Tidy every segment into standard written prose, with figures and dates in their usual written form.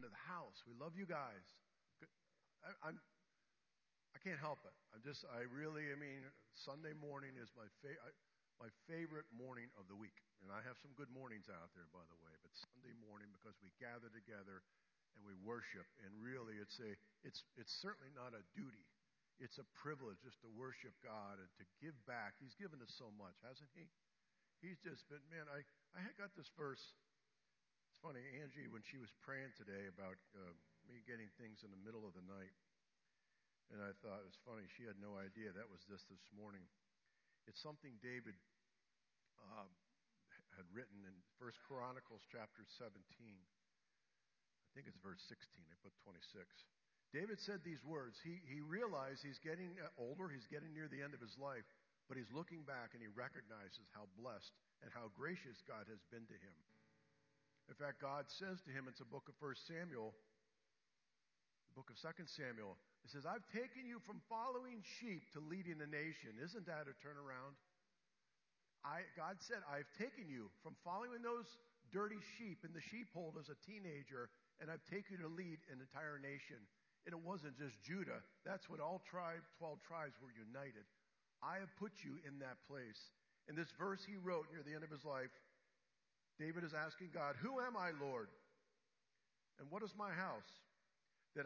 into the house. We love you guys. I can't help it. Sunday morning is my favorite morning of the week. And I have some good mornings out there, by the way, but Sunday morning, because we gather together and we worship. And really, it's certainly not a duty. It's a privilege just to worship God and to give back. He's given us so much, hasn't he? He's just been, man, I had got this verse. It's funny, Angie, when she was praying today about me getting things in the middle of the night, and I thought it was funny. She had no idea that was this morning. It's something David had written in 1 Chronicles chapter 17. I think it's verse 16. I put 26. David said these words. He realized he's getting older. He's getting near the end of his life. But he's looking back and he recognizes how blessed and how gracious God has been to him. In fact, God says to him, it's a book of 1 Samuel, the book of 2 Samuel. It says, I've taken you from following sheep to leading a nation. Isn't that a turnaround? God said, I've taken you from following those dirty sheep in the sheepfold as a teenager, and I've taken you to lead an entire nation. And it wasn't just Judah. That's when all 12 tribes were united. I have put you in that place. In this verse he wrote near the end of his life, David is asking God, who am I, Lord? And what is my house that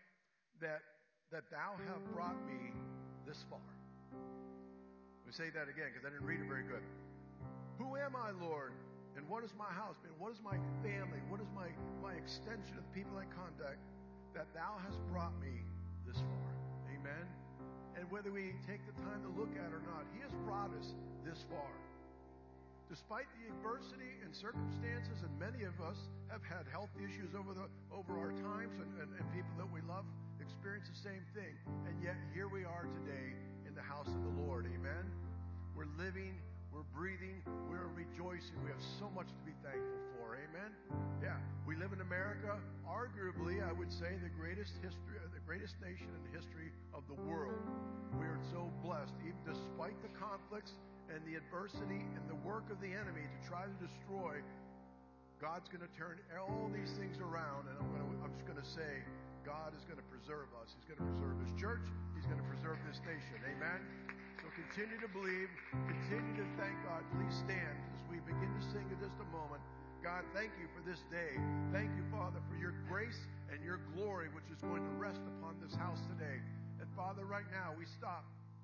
thou have brought me this far? Let me say that again because I didn't read it very good. Who am I, Lord? And what is my house? And what is my family? What is my extension of the people I contact that thou hast brought me this far? Amen. And whether we take the time to look at it or not, he has brought us this far. Despite the adversity and circumstances, and many of us have had health issues over our times, and people that we love experience the same thing. And yet here we are today in the house of the Lord. Amen. We're living, we're breathing, we're rejoicing. We have so much to be thankful for. Amen. Yeah, we live in America, arguably, I would say, the greatest nation in the history of the world. We are so blessed, even despite the conflicts and the adversity and the work of the enemy to try to destroy. God's going to turn all these things around, and I'm just going to say, God is going to preserve us. He's going to preserve His church. He's going to preserve this nation. Amen. So continue to believe. Continue to thank God. Please stand as we begin to sing in just a moment. God, thank you for this day. Thank you, Father, for your grace and your glory, which is going to rest upon this house today. And Father, right now we stop.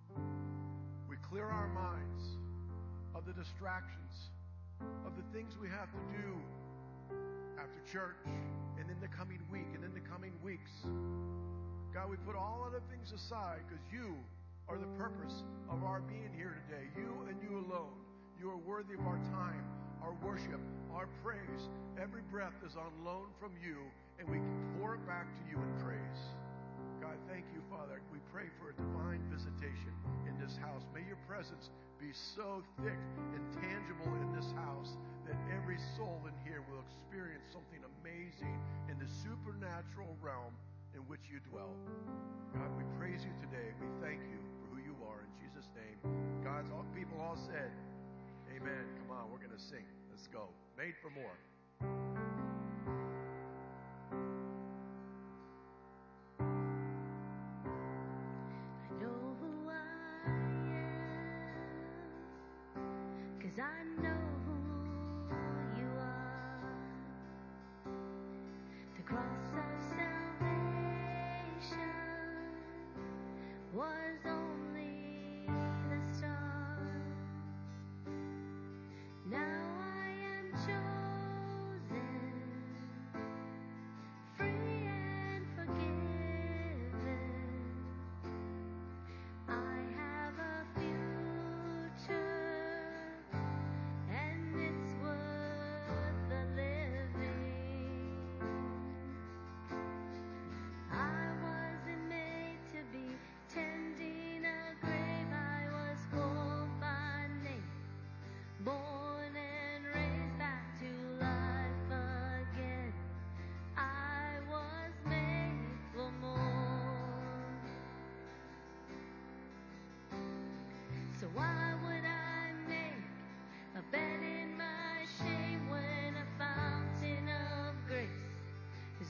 We clear our minds of the distractions, of the things we have to do after church and in the coming week and in the coming weeks. God, we put all other things aside because you are the purpose of our being here today. You and you alone. You are worthy of our time, our worship, our praise. Every breath is on loan from you, and we can pour it back to you in praise. God, thank you, Father. We pray for a divine visitation in this house. May your presence be so thick and tangible in this house that every soul in here will experience something amazing in the supernatural realm in which you dwell. God, we praise you today. We thank you for who you are. In Jesus' name, God's people all said, amen. Come on, we're going to sing. Let's go. Made for more. I know who you are. The cross of salvation was only the start. Now I am chosen, free and forgiven. I have a future. Tending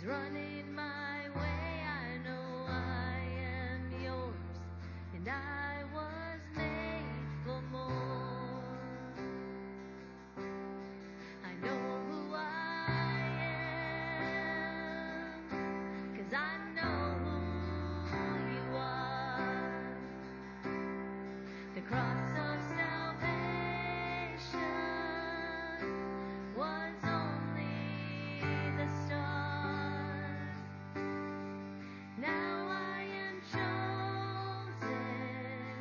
running my way. I know I am yours, and I was made for more. I know who I am, 'cause I know who you are. The cross of salvation was only the start. Now I am chosen,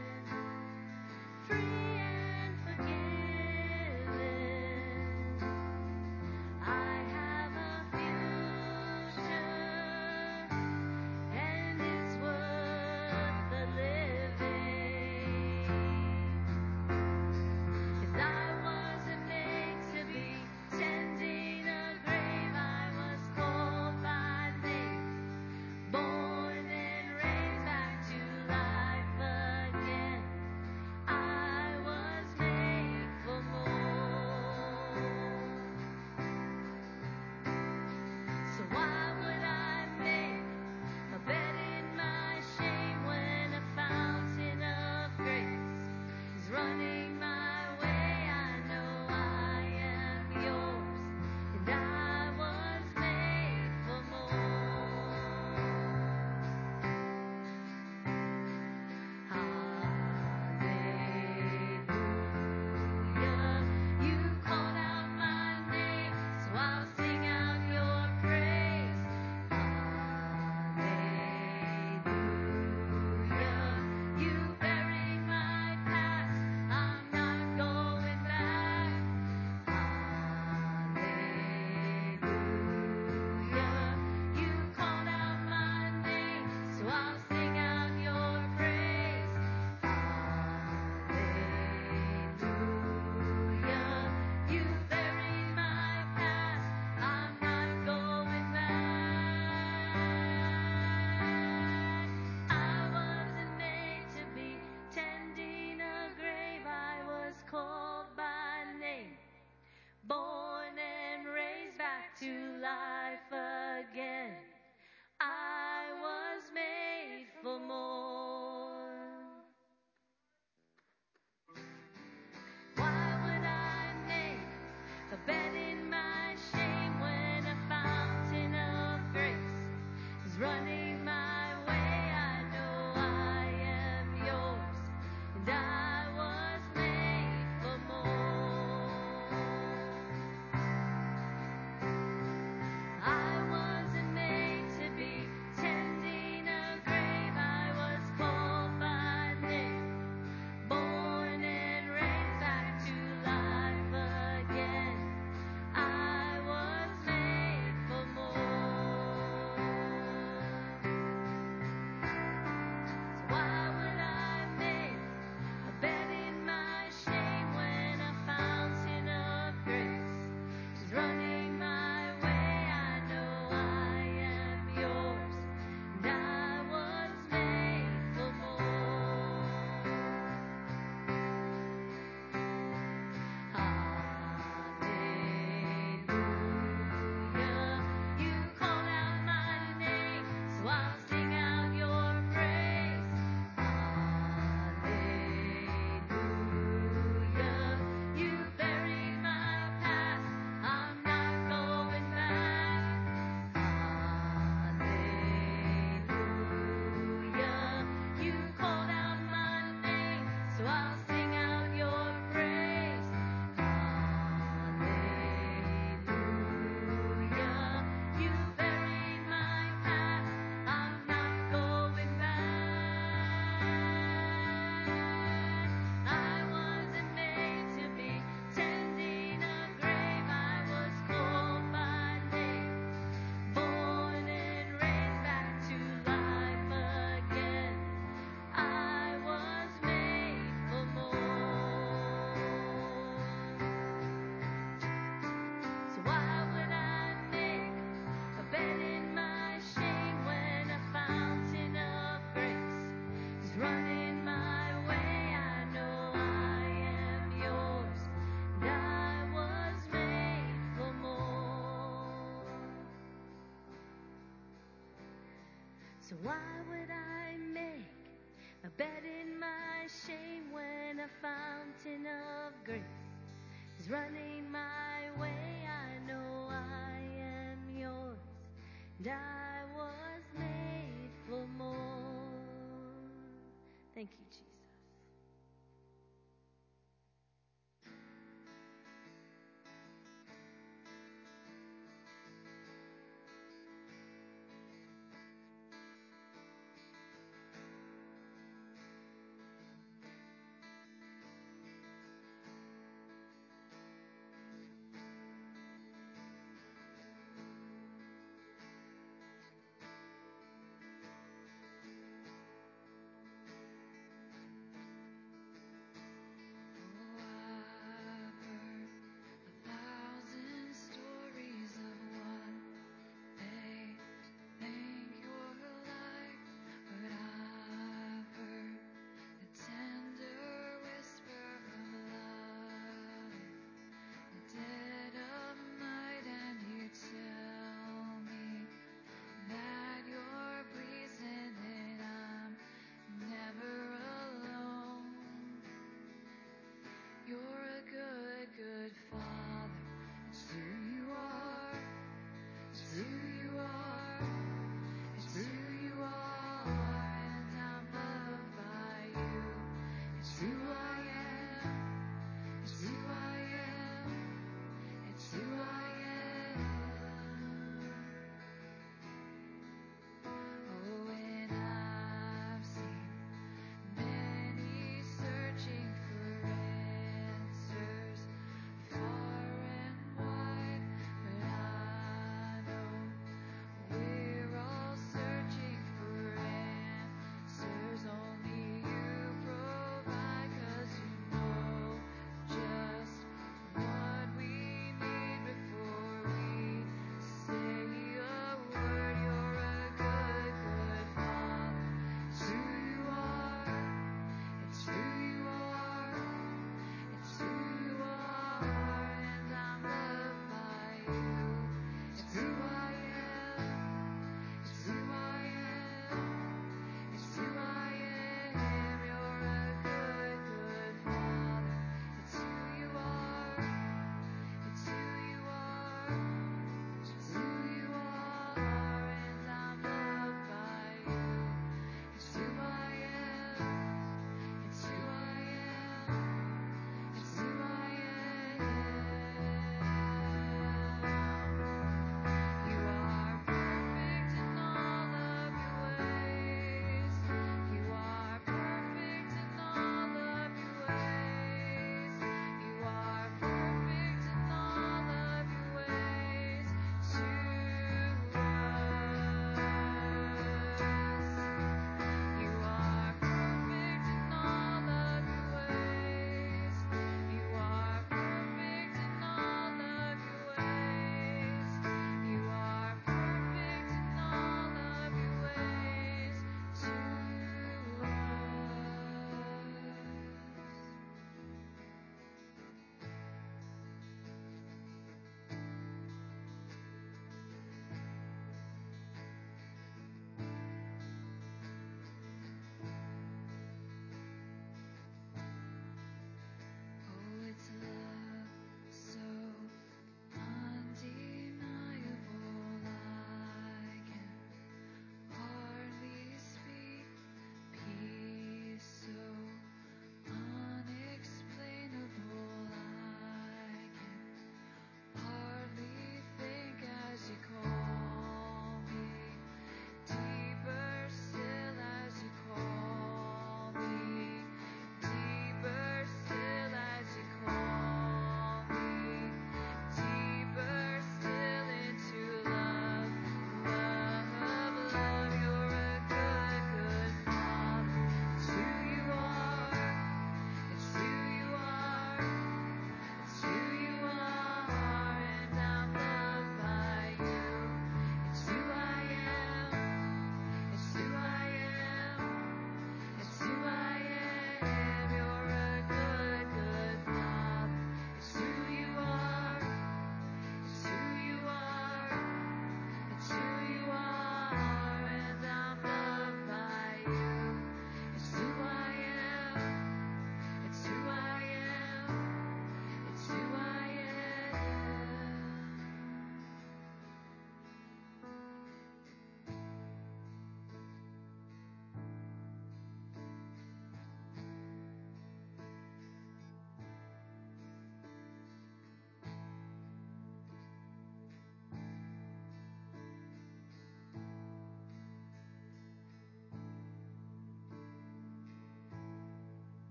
So why would I make a bed in my shame when a fountain of grace is running my way? I know I am yours, and I was made for more. Thank you, Jesus.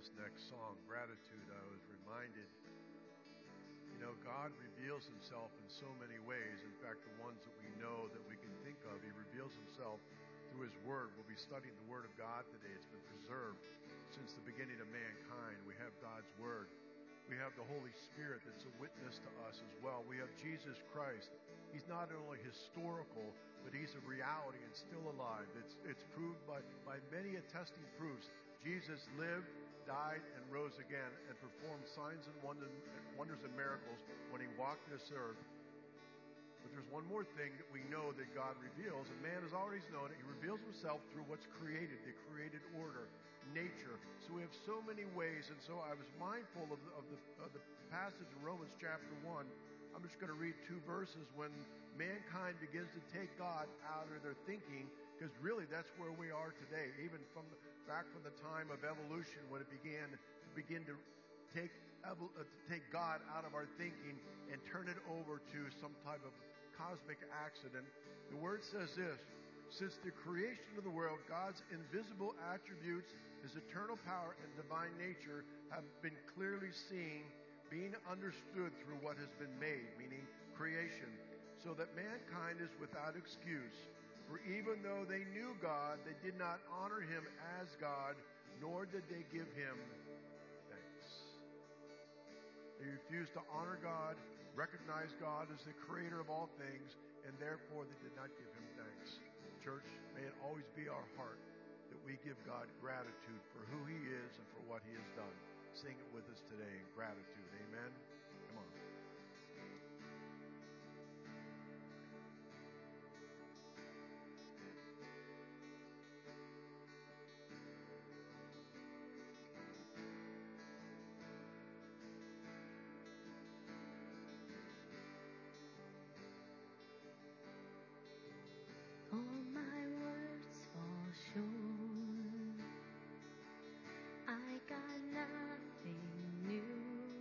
this next song, Gratitude, I was reminded, God reveals himself in so many ways. In fact, the ones that we know that we can think of, he reveals himself through his word. We'll be studying the word of God today. It's been preserved since the beginning of mankind. We have God's word. We have the Holy Spirit that's a witness to us as well. We have Jesus Christ. He's not only historical, but he's a reality and still alive. It's proved by many attesting proofs. Jesus lived, died, and rose again and performed signs and wonders and miracles when he walked this earth. But there's one more thing that we know that God reveals, and man has always known it. He reveals himself through what's created, the created order, nature. So we have so many ways, and so I was mindful of the passage in Romans chapter 1. I'm just going to read 2 verses when mankind begins to take God out of their thinking, because really that's where we are today, even back from the time of evolution when it began to take God out of our thinking and turn it over to some type of cosmic accident. The word says this: since the creation of the world, God's invisible attributes, his eternal power and divine nature have been clearly seen, being understood through what has been made, meaning creation, so that mankind is without excuse. For even though they knew God, they did not honor him as God, nor did they give him thanks. They refused to honor God, recognize God as the creator of all things, and therefore they did not give him thanks. Church, may it always be our heart that we give God gratitude for who he is and for what he has done. Sing it with us today in gratitude. Amen. Come on. All my words fall short. I got nothing new.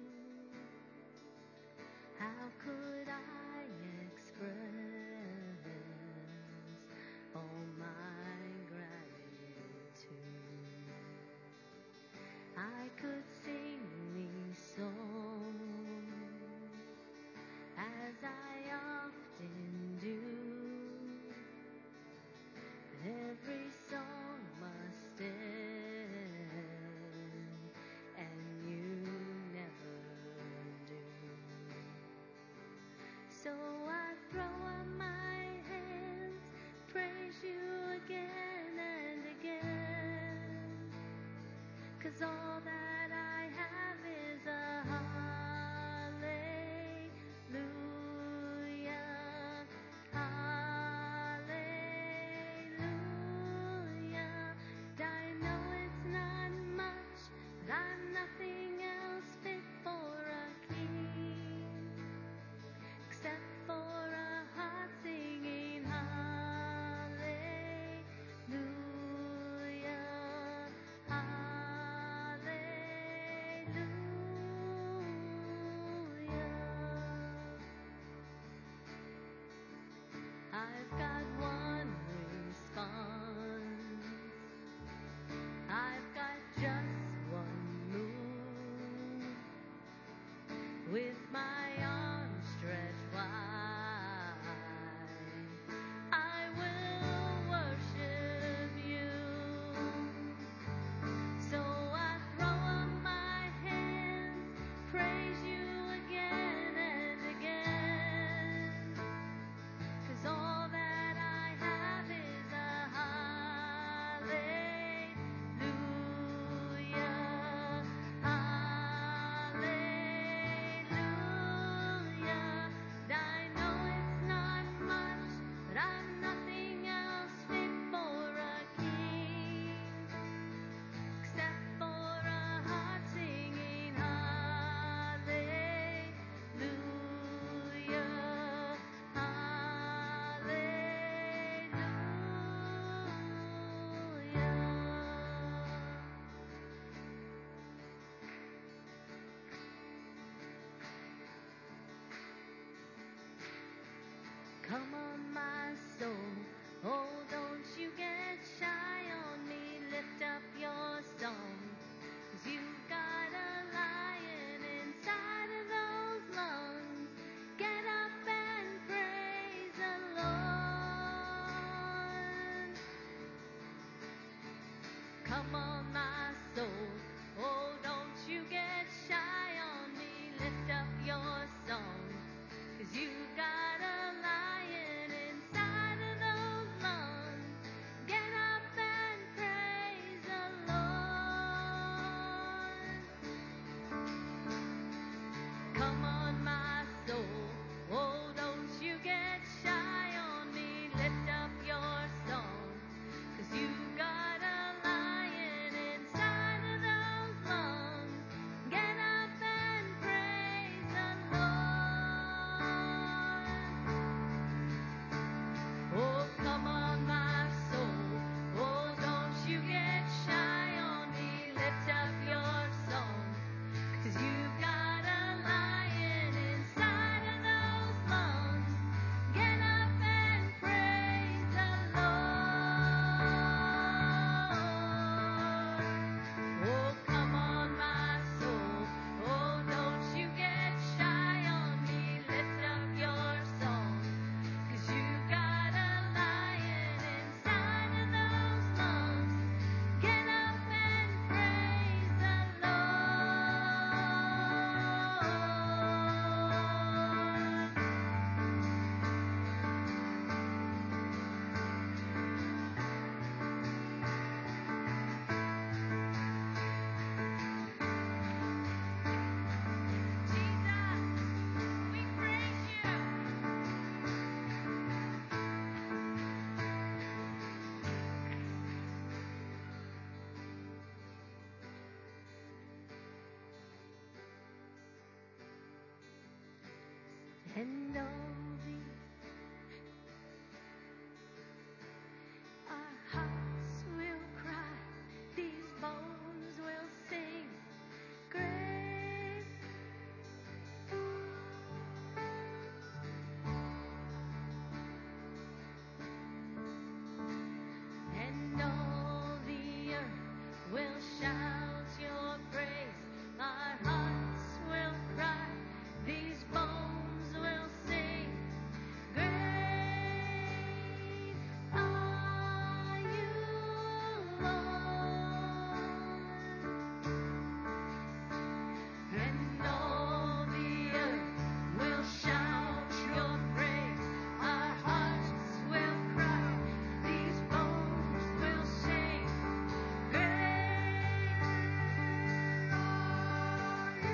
How could I express all my gratitude? I could sing these songs as I often do. Every song must end, and you never do. So I throw up my hands, praise you again and again, 'cause all that I have is a hallelujah, hallelujah. I know it's not much, but I'm nothing else fit for a king, except for a heart singing hallelujah, hallelujah. I've got one response. I've got just one move. With my arms stretched wide, I will worship you. So I throw up my hands, praise you again and again, 'cause all that I have is a hallelujah, hallelujah. And I know it's not much, but I'm nothing else fit for a king, except for a heart singing hallelujah, hallelujah. Come on, my soul, oh, don't you get shy on me. Lift up your song, 'cause you come on, my soul. Oh, don't you get shy on me. Lift up your song. 'Cause you got a lion inside of those lungs. Get up and praise the Lord. Come on, my soul. Oh, don't you get shy on me. Lift up your song. 'Cause you got a lion inside of those lungs. Get up and praise the Lord. Oh, come on, my soul. Oh, don't you get shy on me. Lift up your song. 'Cause you got a lion inside of those lungs. Get up and praise the Lord. Oh, come on, my soul. Oh, don't you get shy on me. Lift up your song. 'Cause you got a lion inside of those lungs. Get up and praise the Jesus, we praise you. And all our hearts will cry, these bones will sing, great. And all the earth will shout your praise. Our hearts will cry, these bones will sing, great are you, Lord. And all the earth will shout your praise. Our hearts will cry, these bones will sing, great are you,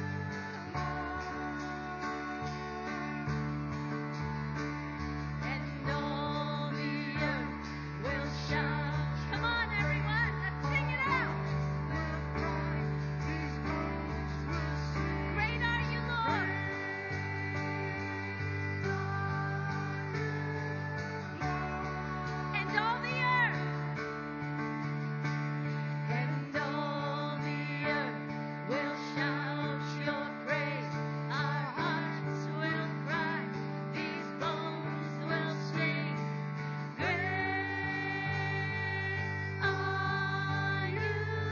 Lord. And all the earth will shout. Come on, everyone, let's sing it out. Will cry, these bones will sing. Great are you, Lord. And all the earth. And all the earth will shout your praise. Our hearts will cry, these bones will sing, great are you,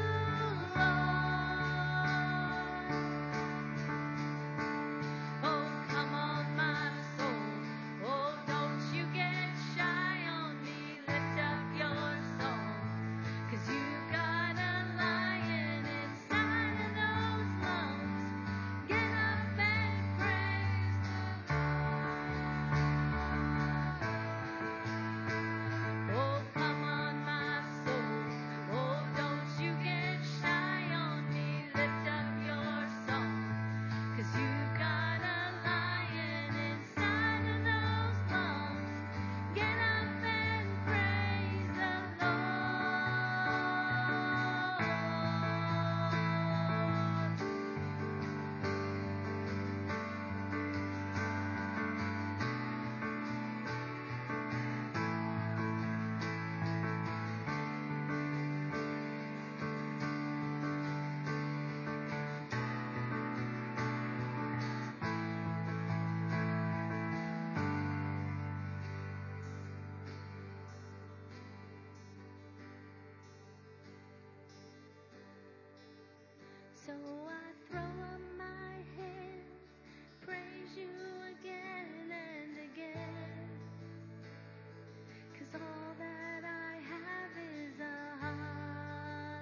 Lord. Oh, come on, my soul. Oh, don't you get shy on me. Lift up your song. 'Cause you got a lion inside of those lungs. Get up and praise the Lord. Oh, come on, my soul. Oh, don't you get shy on me. Lift up your song. 'Cause you got a lion inside of those lungs. Get up and praise the So I throw up my hands, praise you again and again. 'Cause all that I have is a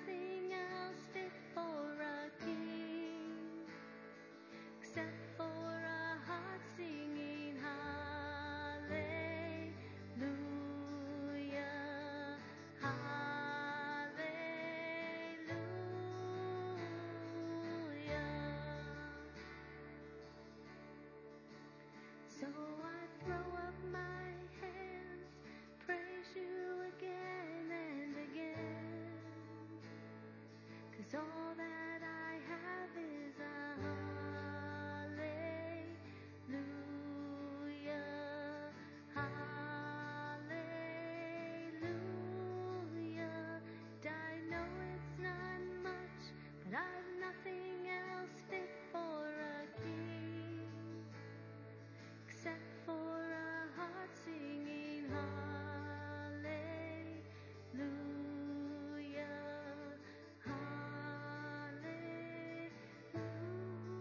nothing else fit for a king except for a heart singing hallelujah, hallelujah. So I throw up my hands, praise you again and again, 'cause all that I have is a hallelujah, hallelujah. And I know it's not much, but I've nothing else fit for a king except for a heart singing hallelujah, hallelujah.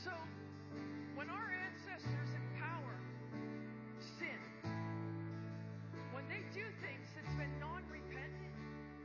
So, when our ancestors in power sin, when they do things that's been non-repentant,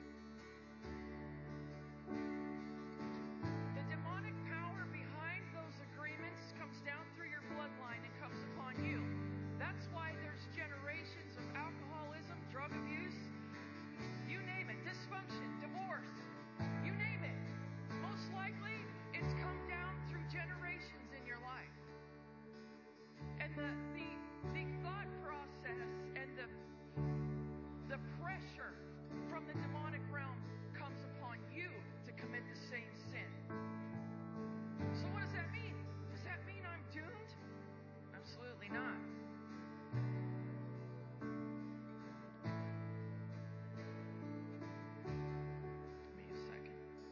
the demonic power behind those agreements comes down through your bloodline and comes upon you. That's why there's generations of alcoholism, drug abuse, you name it, dysfunction, divorce, you name it. Most likely, it's come down through generations in your life. And the thought process and the pressure from the demonic realm comes upon you to commit the same sin. So what does that mean? Does that mean I'm doomed? Absolutely not. Give me a second.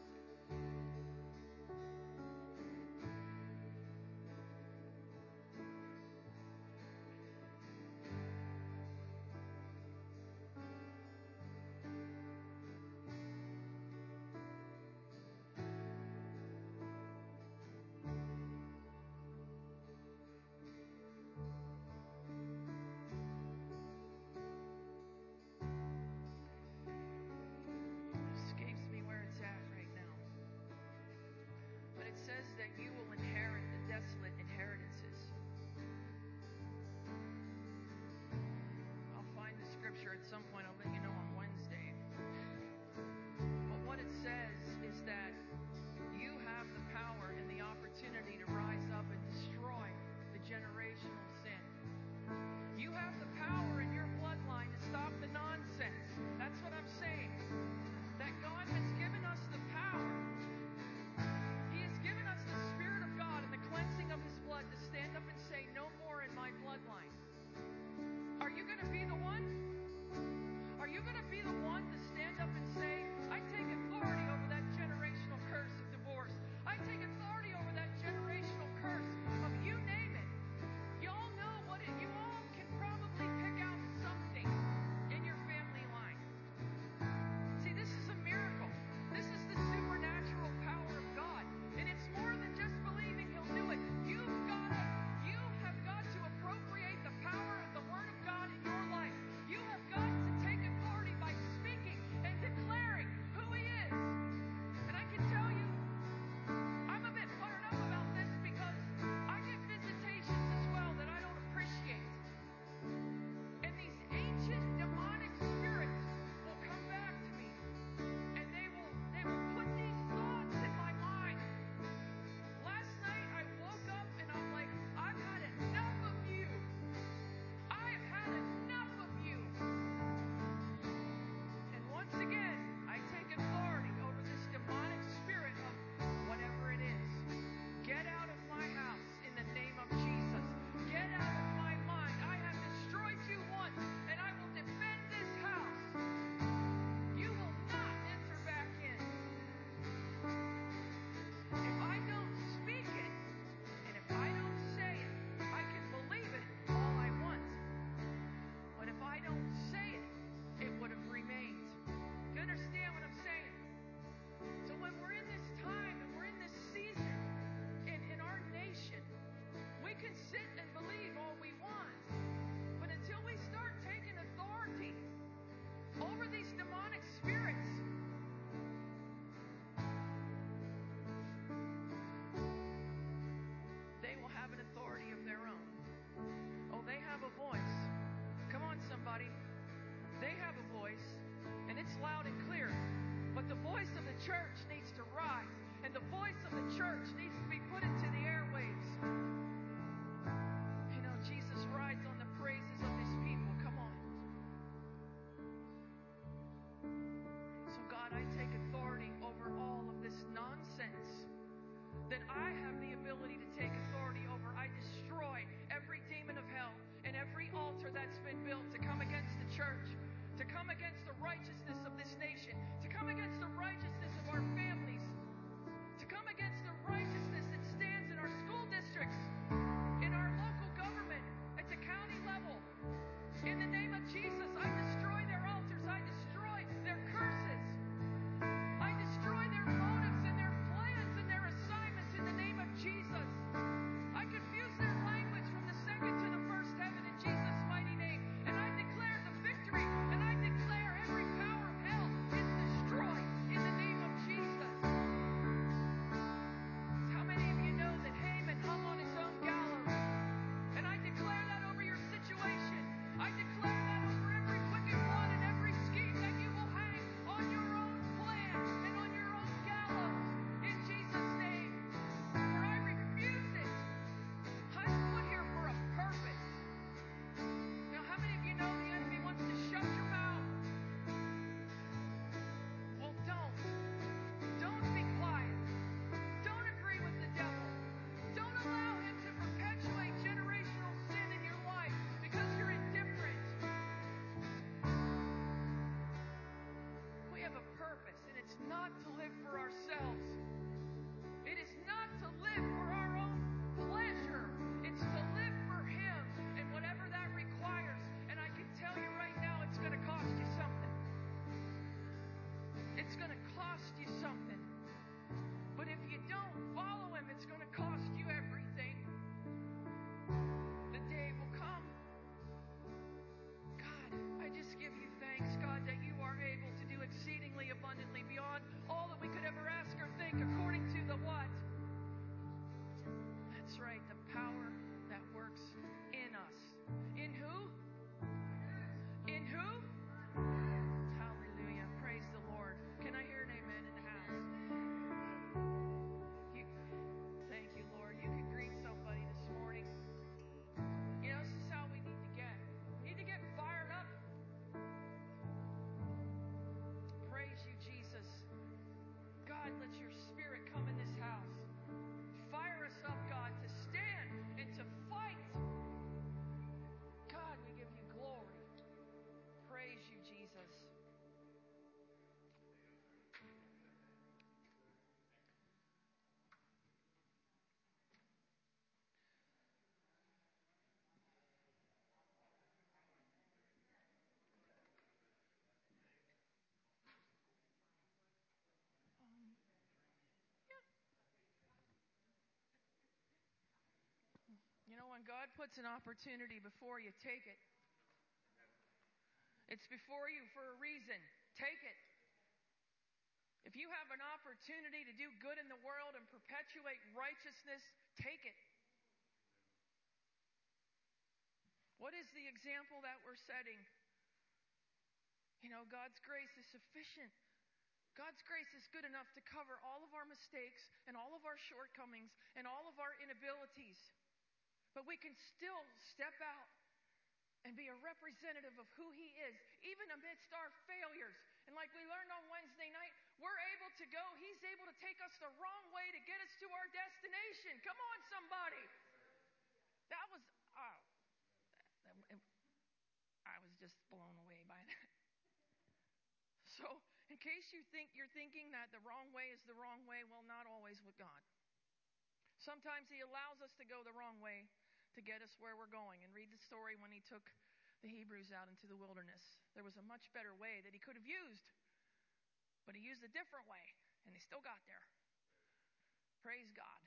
Escapes me where it's at right now. But it says that you will inherit the desolate inheritances. I'll find the scripture at some point. I'll let you know on Wednesday. But what it says is that you have the power and the opportunity to rise up and destroy the generational sin. You have the power in your bloodline to stop the nonsense. That's what I'm saying. That God has given us the power. He has given us the Spirit of God and the cleansing of His blood to stand up and say, no more in my bloodline. Are you going to be the one? God puts an opportunity before you, take it. It's before you for a reason. Take it. If you have an opportunity to do good in the world and perpetuate righteousness, take it. What is the example that we're setting? You know, God's grace is sufficient. God's grace is good enough to cover all of our mistakes and all of our shortcomings and all of our inabilities. But we can still step out and be a representative of who He is, even amidst our failures. And like we learned on Wednesday night, we're able to go. He's able to take us the wrong way to get us to our destination. Come on, somebody. That was, I was just blown away by that. So, in case you're thinking that the wrong way is the wrong way, well, not always with God. Sometimes He allows us to go the wrong way to get us where we're going. And read the story when He took the Hebrews out into the wilderness. There was a much better way that He could have used, but He used a different way, and they still got there. Praise God.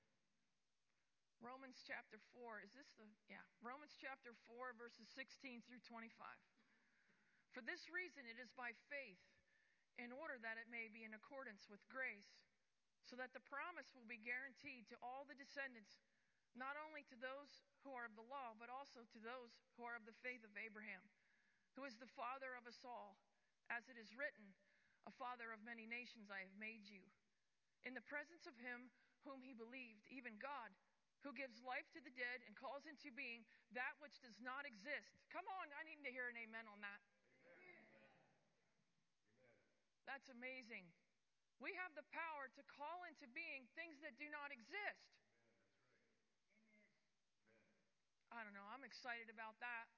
Romans chapter 4, Romans chapter 4, verses 16 through 25. For this reason it is by faith, in order that it may be in accordance with grace, so that the promise will be guaranteed to all the descendants, not only to those who are of the law, but also to those who are of the faith of Abraham, who is the father of us all. As it is written, a father of many nations I have made you, in the presence of Him whom he believed, even God, who gives life to the dead and calls into being that which does not exist. Come on, I need to hear an amen on that. That's amazing. We have the power to call into being things that do not exist. I don't know. I'm excited about that.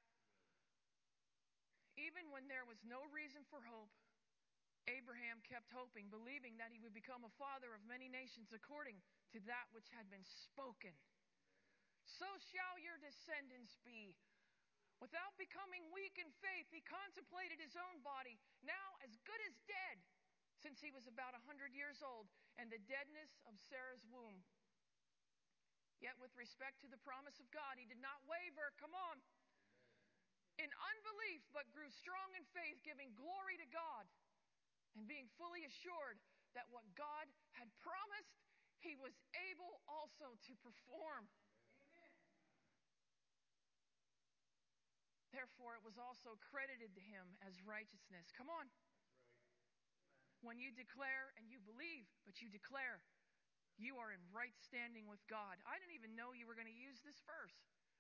Even when there was no reason for hope, Abraham kept hoping, believing that he would become a father of many nations according to that which had been spoken. So shall your descendants be. Without becoming weak in faith, he contemplated his own body, now as good as dead, since he was about 100 years old, and the deadness of Sarah's womb. Yet with respect to the promise of God, he did not waver, come on, in unbelief, but grew strong in faith, giving glory to God, and being fully assured that what God had promised, He was able also to perform. Therefore, it was also credited to him as righteousness. Come on. When you declare and you believe, but you declare, you are in right standing with God. I didn't even know you were going to use this verse.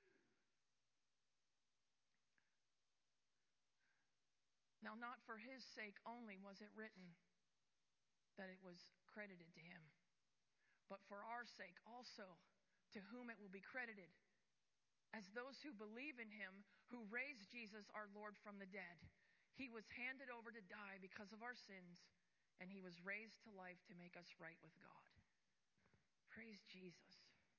Now, not for his sake only was it written that it was credited to him, but for our sake also, to whom it will be credited, as those who believe in him who raised Jesus our Lord from the dead. He was handed over to die because of our sins, and he was raised to life to make us right with God. Praise Jesus.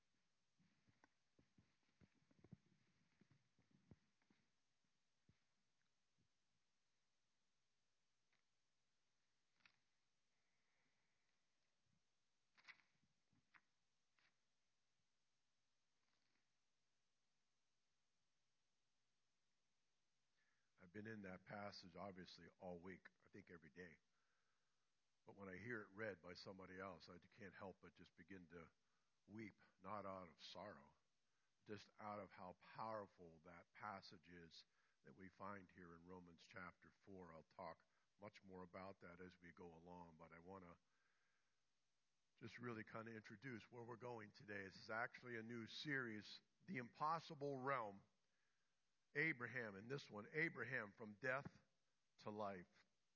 I've been in that passage, obviously, all week, I think every day. But when I hear it read by somebody else, I can't help but just begin to weep, not out of sorrow, just out of how powerful that passage is that we find here in Romans chapter 4. I'll talk much more about that as we go along, but I want to just really kind of introduce where we're going today. This is actually a new series, The Impossible Realm. Abraham, in this one, Abraham from death to life.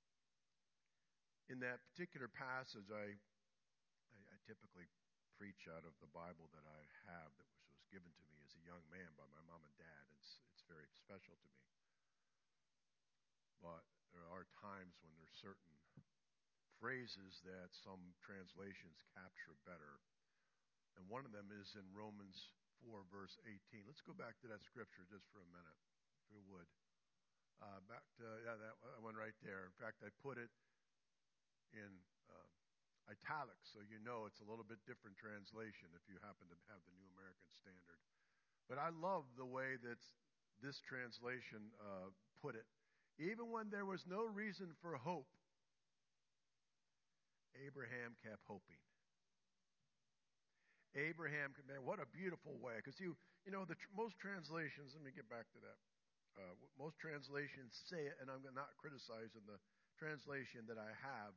In that particular passage, I typically preach out of the Bible that I have that was given to me as a young man by my mom and dad. It's very special to me. But there are times when there's certain phrases that some translations capture better. And one of them is in Romans 4, verse 18. Let's go back to that scripture just for a minute, if we would. Back to that one right there. In fact, I put it in italics, so you know it's a little bit different translation if you happen to have the New American Standard. But I love the way that this translation put it. Even when there was no reason for hope, Abraham kept hoping. Abraham, man, what a beautiful way. Because most translations, let me get back to that. Most translations say it, and I'm not criticizing the translation that I have.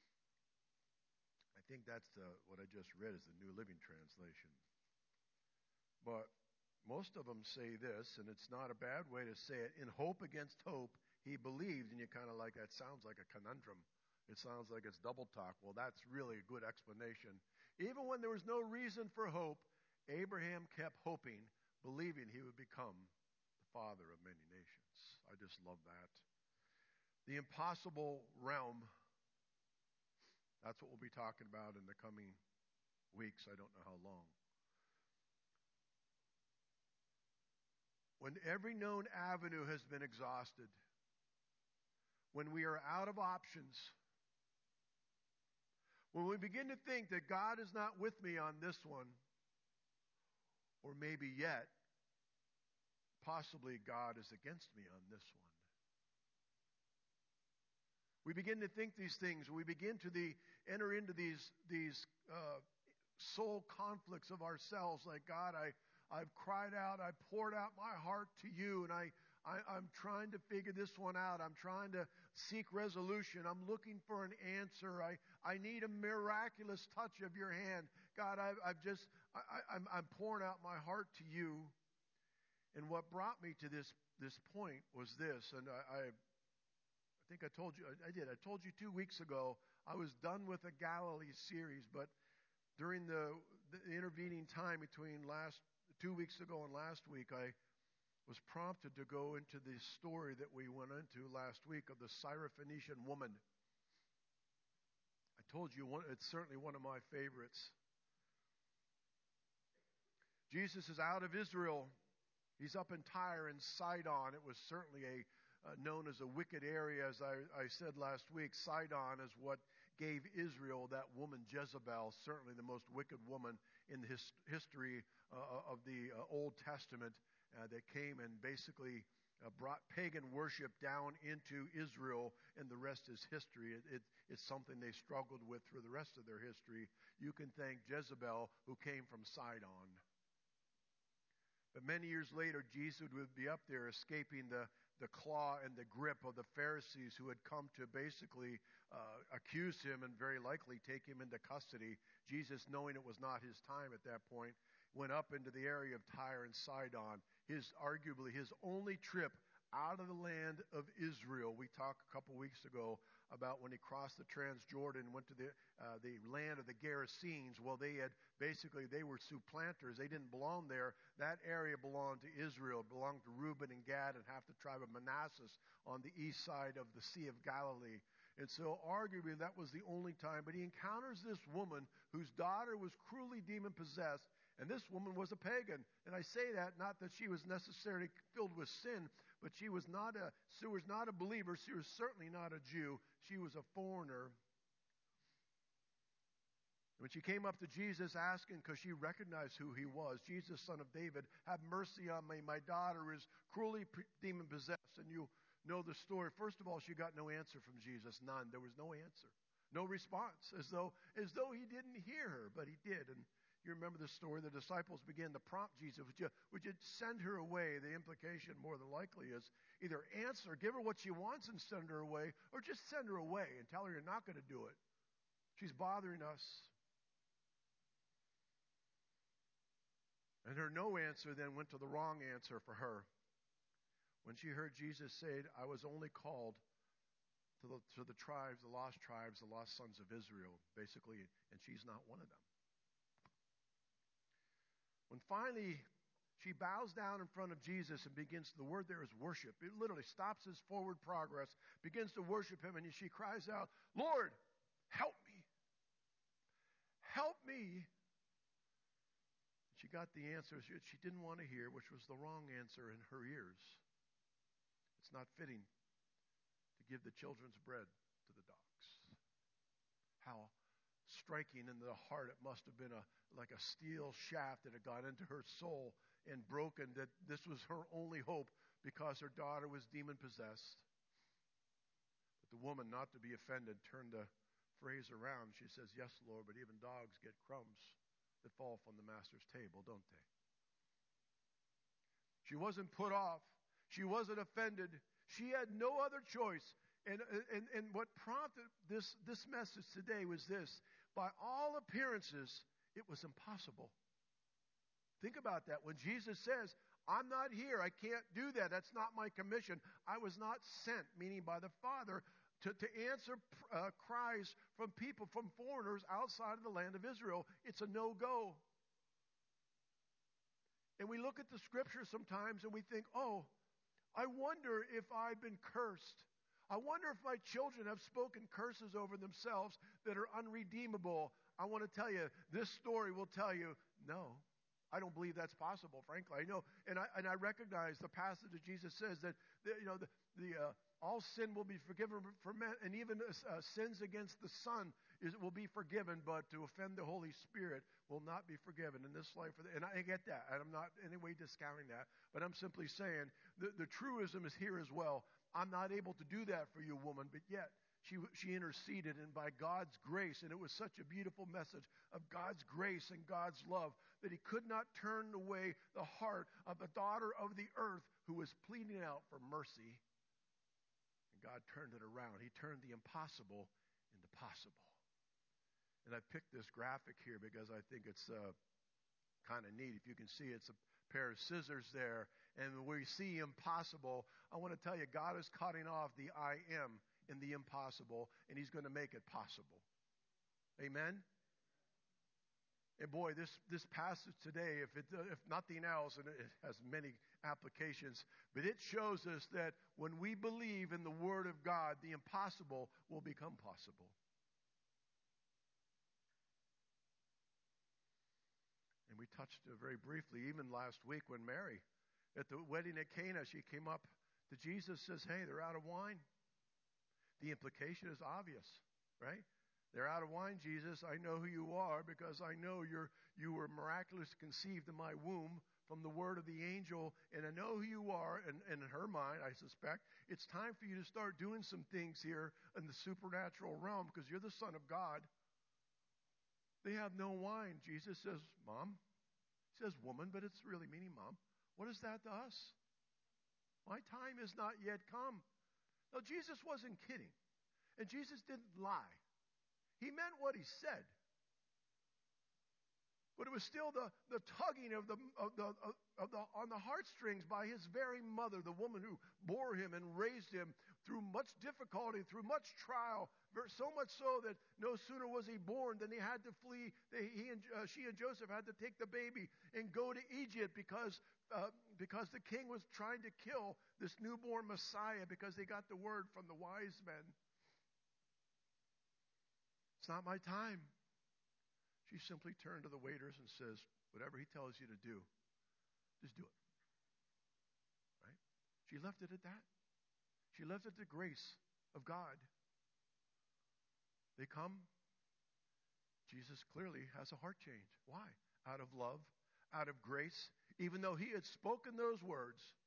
I think that's what I just read is the New Living Translation. But most of them say this, and it's not a bad way to say it. In hope against hope, he believed, and you kind of like, that sounds like a conundrum. It sounds like it's double talk. Well, that's really a good explanation. Even when there was no reason for hope, Abraham kept hoping, believing he would become the father of many nations. I just love that. The impossible realm, that's what we'll be talking about in the coming weeks. I don't know how long. When every known avenue has been exhausted, when we are out of options, when we begin to think that God is not with me on this one, or maybe yet, possibly God is against me on this one. We begin to think these things. We begin to enter into these soul conflicts of ourselves. Like, God, I've cried out, I poured out my heart to you, and I'm trying to figure this one out. I'm trying to seek resolution. I'm looking for an answer. I need a miraculous touch of your hand. God, I'm pouring out my heart to you. And what brought me to this point was this, and I think I told you, I did. I told you 2 weeks ago, I was done with the Galilee series, but during the intervening time between 2 weeks ago and last week, I was prompted to go into the story that we went into last week of the Syrophoenician woman. I told you it's certainly one of my favorites. Jesus is out of Israel. He's up in Tyre and Sidon. It was certainly known as a wicked area. As I said last week, Sidon is what gave Israel that woman Jezebel, certainly the most wicked woman in the history of the Old Testament, that came and basically brought pagan worship down into Israel, and the rest is history. It's something they struggled with through the rest of their history. You can thank Jezebel, who came from Sidon. But many years later, Jesus would be up there escaping the claw and the grip of the Pharisees, who had come to basically accuse him and very likely take him into custody. Jesus, knowing it was not his time at that point, went up into the area of Tyre and Sidon. Arguably his only trip out of the land of Israel. We talked a couple weeks ago about when he crossed the Transjordan, went to the land of the Gerasenes. Well, they were supplanters. They didn't belong there. That area belonged to Israel. It belonged to Reuben and Gad and half the tribe of Manasseh on the east side of the Sea of Galilee. And so arguably that was the only time. But he encounters this woman whose daughter was cruelly demon-possessed. And this woman was a pagan. And I say that not that she was necessarily filled with sin, but she was not a believer. She was certainly not a Jew. She was a foreigner. When she came up to Jesus asking, because she recognized who he was, Jesus, Son of David, have mercy on me. My daughter is cruelly demon-possessed. And you know the story. First of all, she got no answer from Jesus. None. There was no answer. No response. As though he didn't hear her, but he did. And you remember the story. The disciples began to prompt Jesus, would you send her away? The implication more than likely is either answer, give her what she wants and send her away, or just send her away and tell her you're not going to do it. She's bothering us. And her no answer then went to the wrong answer for her. When she heard Jesus say, I was only called to the tribes, the lost sons of Israel, basically, and she's not one of them. When finally she bows down in front of Jesus and begins, the word there is worship. It literally stops his forward progress, begins to worship him, and she cries out, Lord, help me. Help me. She got the answer she didn't want to hear, which was the wrong answer in her ears. It's not fitting to give the children's bread to the dogs. How striking in the heart. It must have been like a steel shaft that had gone into her soul and broken, that this was her only hope because her daughter was demon-possessed. But the woman, not to be offended, turned the phrase around. She says, "Yes, Lord, but even dogs get crumbs that fall from the master's table, don't they?" She wasn't put off. She wasn't offended. She had no other choice. And what prompted this message today was this: by all appearances, it was impossible. Think about that. When Jesus says, "I'm not here. I can't do that. That's not my commission. I was not sent," meaning by the Father, to answer cries from people, from foreigners outside of the land of Israel. It's a no-go. And we look at the scripture sometimes and we think, "Oh, I wonder if I've been cursed. I wonder if my children have spoken curses over themselves that are unredeemable." I want to tell you, this story will tell you, no, I don't believe that's possible, frankly. I know, and I recognize the passage that Jesus says that all sin will be forgiven for men, and even sins against the Son will be forgiven, but to offend the Holy Spirit will not be forgiven in this life. And I get that, and I'm not in any way discounting that, but I'm simply saying the truism is here as well. I'm not able to do that for you, woman, but yet she interceded, and by God's grace, and it was such a beautiful message of God's grace and God's love that he could not turn away the heart of the daughter of the earth who was pleading out for mercy. And God turned it around. He turned the impossible into possible. And I picked this graphic here because I think it's kind of neat. If you can see, it's a pair of scissors there. And where you see impossible, I want to tell you, God is cutting off the I am in the impossible, and he's going to make it possible. Amen? And boy, this passage today, if nothing else, and it has many applications, but it shows us that when we believe in the Word of God, the impossible will become possible. And we touched very briefly, even last week when Mary, at the wedding at Cana, she came up to Jesus, says, "Hey, they're out of wine." The implication is obvious, right? They're out of wine, Jesus. I know who you are because I know you were miraculously conceived in my womb from the word of the angel, and I know who you are. And in her mind, I suspect, it's time for you to start doing some things here in the supernatural realm because you're the Son of God. They have no wine. Jesus says, "Mom." He says, "Woman," but it's really meaning mom. What is that to us? My time is not yet come. No, Jesus wasn't kidding. And Jesus didn't lie. He meant what he said. But it was still the tugging on the heartstrings by his very mother, the woman who bore him and raised him through much difficulty, through much trial, so much so that no sooner was he born than he had to flee. She and Joseph had to take the baby and go to Egypt because the king was trying to kill this newborn Messiah because they got the word from the wise men. It's not my time. She simply turned to the waiters and says, "Whatever he tells you to do, just do it." Right? She left it at that. She left it at the grace of God. They come. Jesus clearly has a heart change. Why? Out of love, out of grace. Even though he had spoken those words,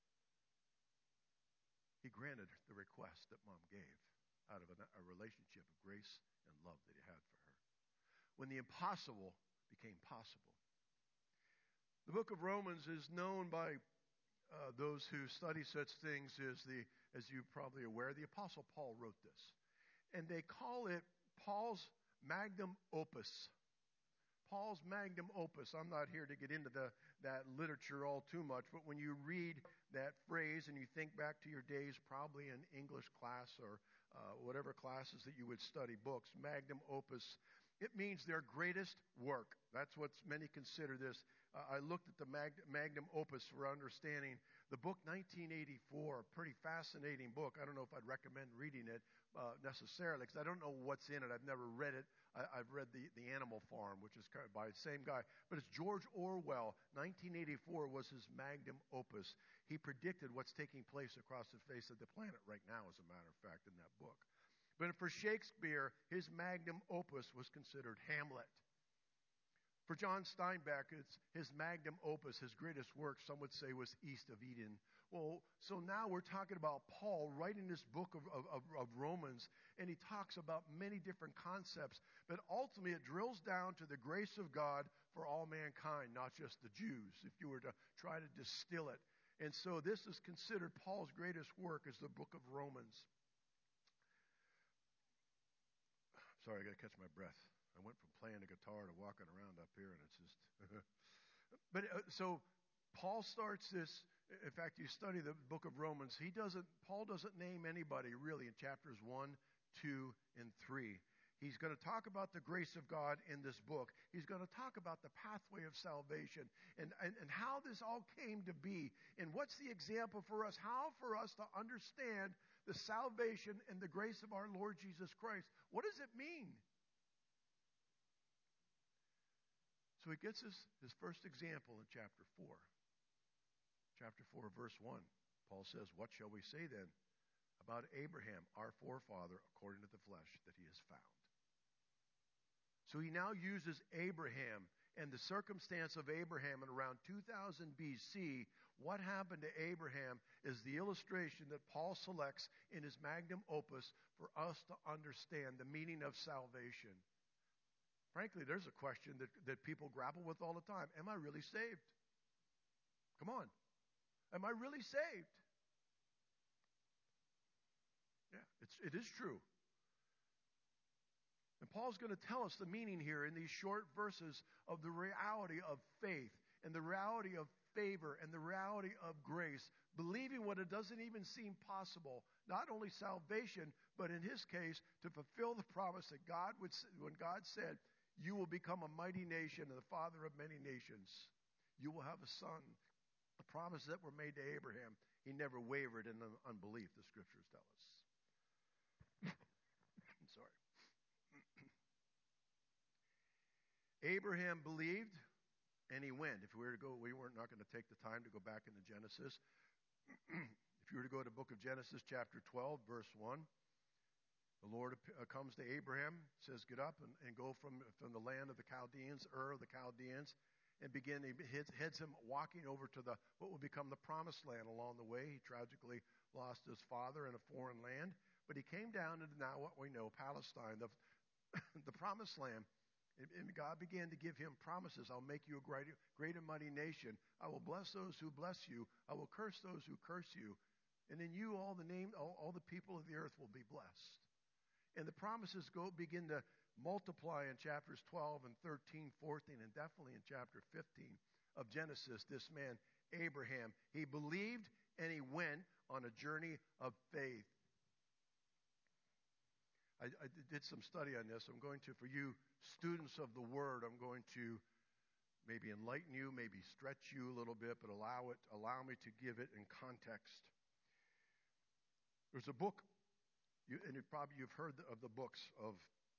he granted the request that mom gave out of a relationship of grace and love that he had for her. When the impossible became possible. The book of Romans is known by those who study such things as you're probably aware, the Apostle Paul wrote this. And they call it Paul's magnum opus. Paul's magnum opus. I'm not here to get into that literature all too much, but when you read that phrase and you think back to your days probably in English class or whatever classes that you would study books, magnum opus, it means their greatest work. That's what many consider this. I looked at the magnum opus for understanding. The book 1984, a pretty fascinating book. I don't know if I'd recommend reading it necessarily because I don't know what's in it. I've never read it. I've read the Animal Farm, which is by the same guy. But it's George Orwell. 1984 was his magnum opus. He predicted what's taking place across the face of the planet right now, as a matter of fact, in that book. But for Shakespeare, his magnum opus was considered Hamlet. For John Steinbeck, his magnum opus, his greatest work, some would say, was East of Eden. Well, so now we're talking about Paul writing this book of Romans, and he talks about many different concepts, but ultimately it drills down to the grace of God for all mankind, not just the Jews, if you were to try to distill it. And so this is considered Paul's greatest work, is the book of Romans. Sorry, I got to catch my breath. I went from playing the guitar to walking around up here, and it's just... So Paul starts this. In fact, you study the book of Romans. Paul doesn't name anybody really in chapters 1, 2, and 3. He's going to talk about the grace of God in this book. He's going to talk about the pathway of salvation and how this all came to be. And what's the example for us? How for us to understand the salvation and the grace of our Lord Jesus Christ. What does it mean? So he gets his first example in chapter 4. Chapter 4, verse 1. Paul says, "What shall we say then about Abraham, our forefather, according to the flesh, that he is found?" So he now uses Abraham and the circumstance of Abraham in around 2000 BC. What happened to Abraham is the illustration that Paul selects in his magnum opus for us to understand the meaning of salvation. Frankly, there's a question that people grapple with all the time. Am I really saved? Come on. Am I really saved? Yeah, it is true. And Paul's going to tell us the meaning here in these short verses of the reality of faith and the reality of favor and the reality of grace, believing what it doesn't even seem possible. Not only salvation, but in his case, to fulfill the promise that God would, when God said, "You will become a mighty nation and the father of many nations. You will have a son." The promises that were made to Abraham, he never wavered in unbelief, the scriptures tell us. I'm sorry. Abraham believed, and he went. If we were to go, we weren't not going to take the time to go back into Genesis. If you were to go to the book of Genesis, chapter 12, verse 1, the Lord comes to Abraham, says, "Get up and go from the land of the Chaldeans, Ur of the Chaldeans, and he heads him walking over to what would become the promised land along the way. He tragically lost his father in a foreign land, but he came down into now what we know, Palestine, the promised land. And God began to give him promises. "I'll make you a great and mighty nation. I will bless those who bless you. I will curse those who curse you. And in you all the people of the earth will be blessed." And the promises begin to multiply in chapters 12 and 13, 14, and definitely in chapter 15 of Genesis. This man, Abraham, he believed and he went on a journey of faith. I did some study on this. I'm going to, for you students of the Word, I'm going to maybe enlighten you, maybe stretch you a little bit, but allow me to give it in context. There's a book, and you've heard of the books of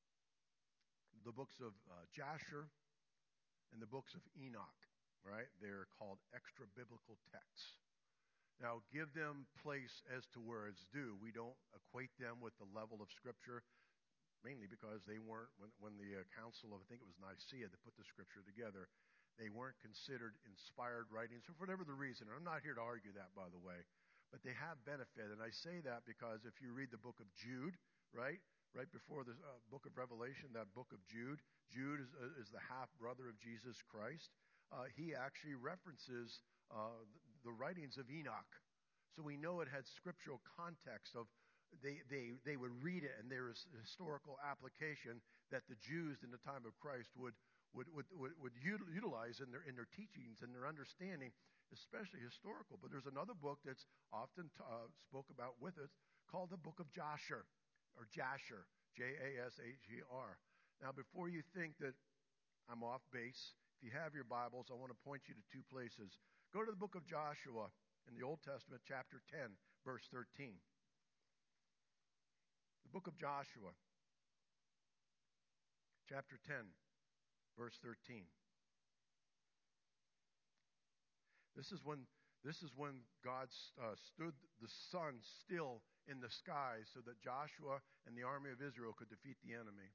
Jasher and the books of Enoch, right? They're called extra biblical texts. Now, give them place as to where it's due. We don't equate them with the level of Scripture, mainly because they weren't, when the council of, I think it was Nicaea, that put the Scripture together, they weren't considered inspired writings, for whatever the reason. I'm not here to argue that, by the way, but they have benefit. And I say that because if you read the book of Jude, right before the book of Revelation, that book of Jude is the half-brother of Jesus Christ. He actually references the writings of Enoch. So we know it had scriptural context of they would read it, and there is historical application that the Jews in the time of Christ would utilize in their teachings and their understanding, especially historical. But there's another book that's often spoke about with it called the book of Jasher, or Jasher, Jasher. Now, before you think that I'm off base, if you have your Bibles, I want to point you to two places. Go to the book of Joshua in the Old Testament, chapter 10, verse 13. The book of Joshua, chapter 10, verse 13. This is when This is when God stood the sun still in the sky so that Joshua and the army of Israel could defeat the enemy.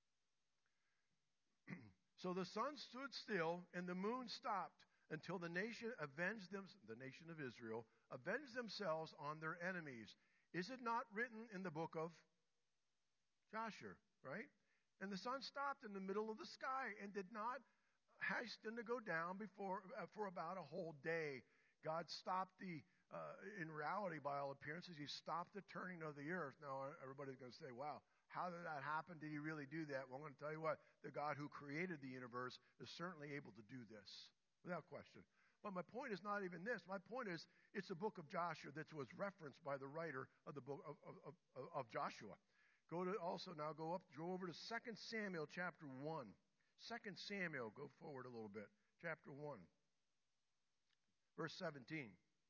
So the sun stood still and the moon stopped until the nation of Israel avenged themselves on their enemies. Is it not written in the book of Joshua, right? And the sun stopped in the middle of the sky and did not hasten to go down for about a whole day. God stopped in reality, by all appearances, he stopped the turning of the earth. Now, everybody's going to say, wow, how did that happen? Did he really do that? Well, I'm going to tell you what, the God who created the universe is certainly able to do this, without question. But my point is not even this. My point is, it's the book of Joshua that was referenced by the writer of the book of Joshua. Go over to 2 Samuel chapter 1. 2 Samuel, go forward a little bit. Chapter 1, verse 17.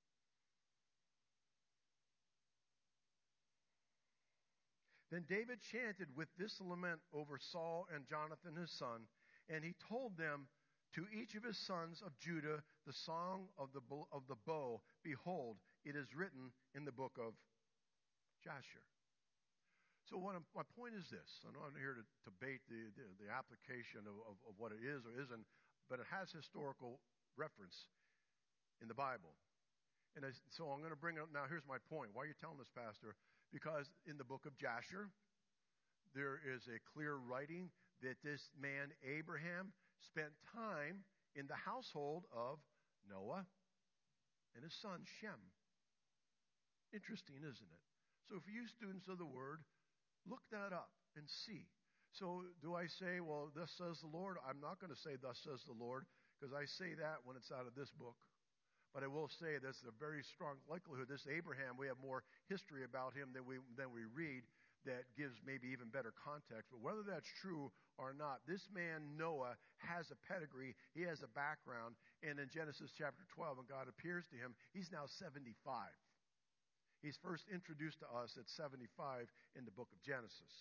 Then David chanted with this lament over Saul and Jonathan his son, and he told them to each of his sons of Judah the song of the bow. Behold, it is written in the book of Joshua. So my point is this. I'm not here to debate the application of what it is or isn't, but it has historical reference in the Bible. And so I'm going to bring up now, here's my point. Why are you telling this, Pastor? Because in the book of Joshua, there is a clear writing that this man, Abraham, spent time in the household of Noah and his son, Shem. Interesting, isn't it? So for you students of the Word, look that up and see. So do I say, well, thus says the Lord? I'm not going to say thus says the Lord, because I say that when it's out of this book. But I will say there's a very strong likelihood. This Abraham, we have more history about him than we read that gives maybe even better context. But whether that's true or not, this man, Noah, has a pedigree. He has a background. And in Genesis chapter 12, when God appears to him, he's now 75. He's first introduced to us at 75 in the book of Genesis.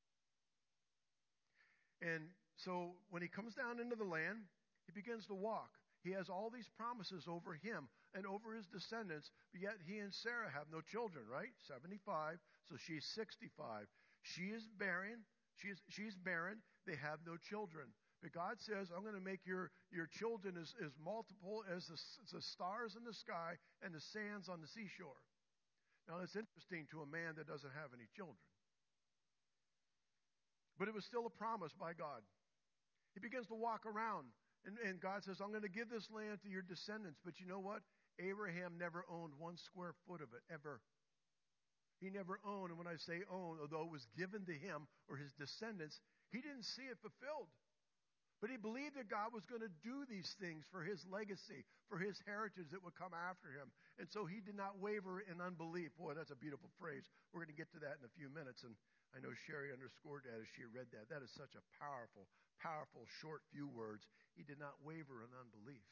And so when he comes down into the land, he begins to walk. He has all these promises over him and over his descendants, but yet he and Sarah have no children, right? 75, so she's 65. She is barren. She's barren. They have no children. But God says, I'm going to make your children as multiple as the stars in the sky and the sands on the seashore. Now, it's interesting to a man that doesn't have any children. But it was still a promise by God. He begins to walk around. And God says, I'm going to give this land to your descendants. But you know what? Abraham never owned 1 square foot of it, ever. He never owned, and when I say owned, although it was given to him or his descendants, he didn't see it fulfilled. But he believed that God was going to do these things for his legacy, for his heritage that would come after him. And so he did not waver in unbelief. Boy, that's a beautiful phrase. We're going to get to that in a few minutes. And I know Sherry underscored that as she read that. That is such a powerful, powerful, short few words. He did not waver in unbelief.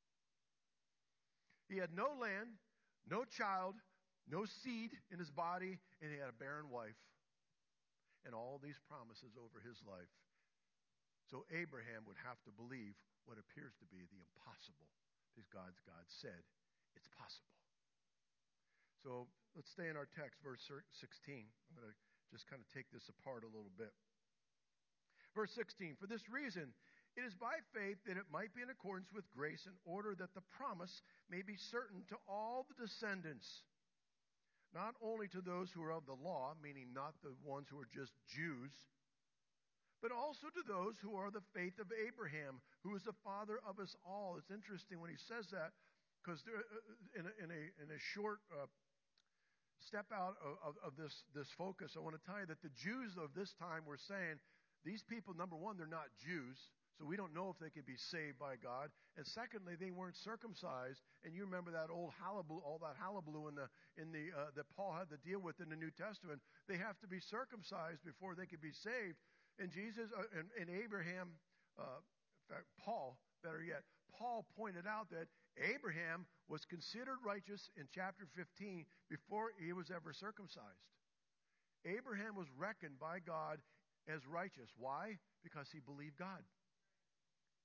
He had no land, no child, no seed in his body, and he had a barren wife. And all these promises over his life. So Abraham would have to believe what appears to be the impossible, because God said it's possible. So let's stay in our text, verse 16. I'm going to just kind of take this apart a little bit. Verse 16, for this reason, it is by faith that it might be in accordance with grace, in order that the promise may be certain to all the descendants, not only to those who are of the law, meaning not the ones who are just Jews, but also to those who are the faith of Abraham, who is the father of us all. It's interesting when he says that, because in a short step out of this focus, I want to tell you that the Jews of this time were saying, these people, number one, they're not Jews, so we don't know if they could be saved by God. And secondly, they weren't circumcised. And you remember that old hullabaloo, all that hullabaloo that Paul had to deal with in the New Testament. They have to be circumcised before they could be saved. And Jesus and Abraham, in fact, Paul, better yet, Paul pointed out that Abraham was considered righteous in chapter 15 before he was ever circumcised. Abraham was reckoned by God as righteous. Why? Because he believed God.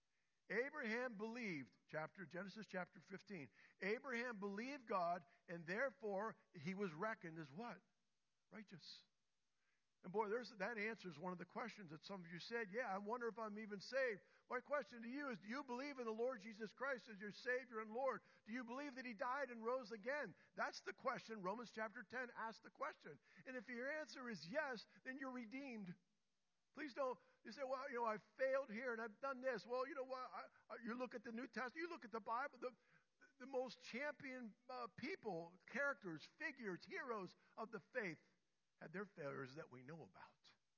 Abraham believed, Genesis chapter 15. Abraham believed God, and therefore he was reckoned as what? Righteous. And boy, that answers one of the questions that some of you said, yeah, I wonder if I'm even saved. My question to you is, do you believe in the Lord Jesus Christ as your Savior and Lord? Do you believe that He died and rose again? That's the question. Romans chapter 10 asks the question. And if your answer is yes, then you're redeemed. Please don't, you say, well, I failed here and I've done this. Well, you know what? You look at the New Testament, you look at the Bible, the most champion people, characters, figures, heroes of the faith had their failures that we know about.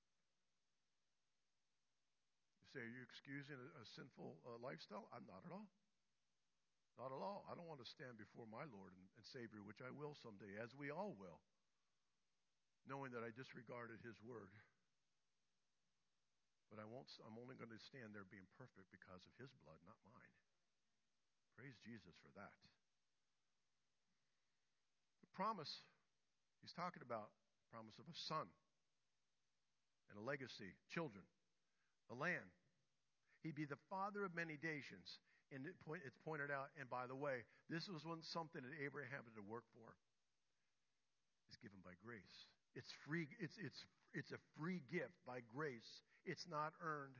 You say, are you excusing a sinful lifestyle? I'm not at all. Not at all. I don't want to stand before my Lord and Savior, which I will someday, as we all will, knowing that I disregarded His word. But I'm only going to stand there being perfect because of His blood, not mine. Praise Jesus for that. The promise He's talking about, promise of a son and a legacy, children, a land. He'd be the father of many nations. And it's pointed out, and by the way, this was something that Abraham had to work for. It's given by grace. It's free. It's a free gift by grace. It's not earned.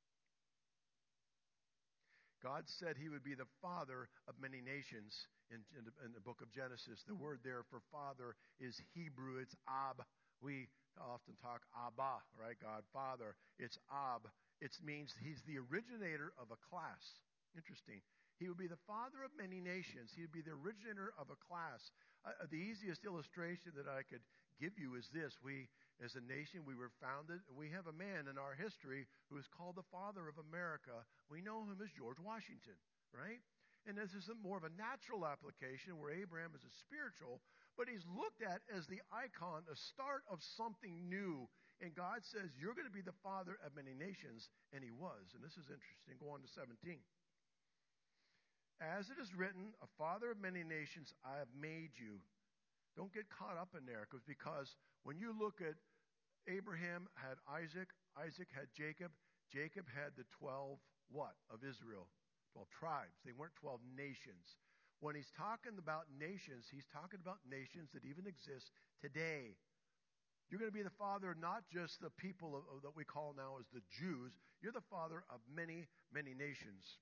God said He would be the father of many nations in the book of Genesis. The word there for father is Hebrew. It's Ab. We often talk Abba, right? God, Father. It's Ab. It means He's the originator of a class. Interesting. He would be the father of many nations. He would be the originator of a class. The easiest illustration that I could give you is this. We, as a nation, we were founded. We have a man in our history who is called the father of America. We know him as George Washington, right? And this isn't more of a natural application where Abraham is a spiritual, but he's looked at as the icon, a start of something new. And God says, you're going to be the father of many nations. And he was. And this is interesting. Go on to 17. As it is written, a father of many nations I have made you. Don't get caught up in there, because when you look at Abraham had Isaac, Isaac had Jacob, Jacob had the 12 what? Of Israel. 12 tribes. They weren't 12 nations. When he's talking about nations, he's talking about nations that even exist today. You're going to be the father of not just the people that we call now as the Jews. You're the father of many, many nations.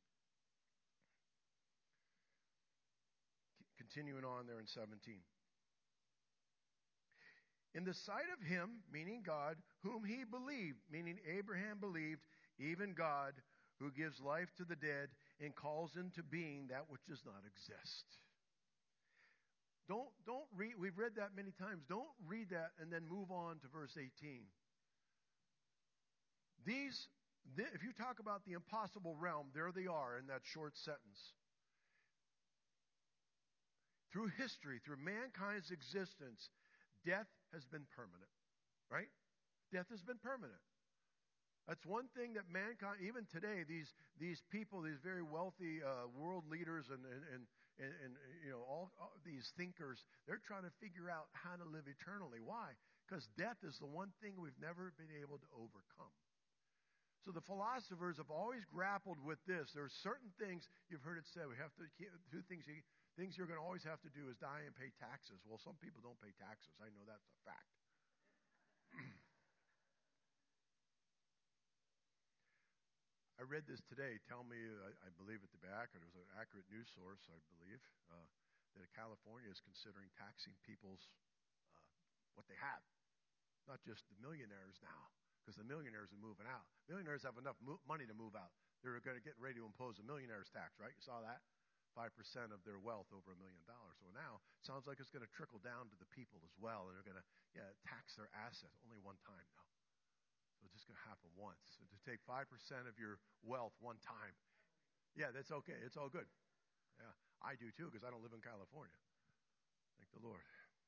Continuing on there in 17. In the sight of Him, meaning God, whom He believed, meaning Abraham believed, even God, who gives life to the dead and calls into being that which does not exist. Don't read, we've read that many times. Don't read that and then move on to verse 18. If you talk about the impossible realm, there they are in that short sentence. Through history, through mankind's existence, death has been permanent, right? Death has been permanent. That's one thing that mankind, even today, these people, these very wealthy world leaders and all these thinkers, they're trying to figure out how to live eternally. Why? Because death is the one thing we've never been able to overcome. So the philosophers have always grappled with this. There are certain things, you've heard it said, we have to, two things you're going to always have to do is die and pay taxes. Well, some people don't pay taxes. I know that's a fact. I read this today. Tell me, I believe it to be accurate. It was an accurate news source, I believe, that California is considering taxing people's what they have. Not just the millionaires now, because the millionaires are moving out. Millionaires have enough money to move out. They're going to get ready to impose a millionaire's tax, right? You saw that? 5% of their wealth over $1 million. So now it sounds like it's going to trickle down to the people as well, and they're going to tax their assets only one time, though. So it's just going to happen once. So to take 5% of your wealth one time. Yeah, that's okay. It's all good. Yeah, I do too, because I don't live in California. Thank the Lord.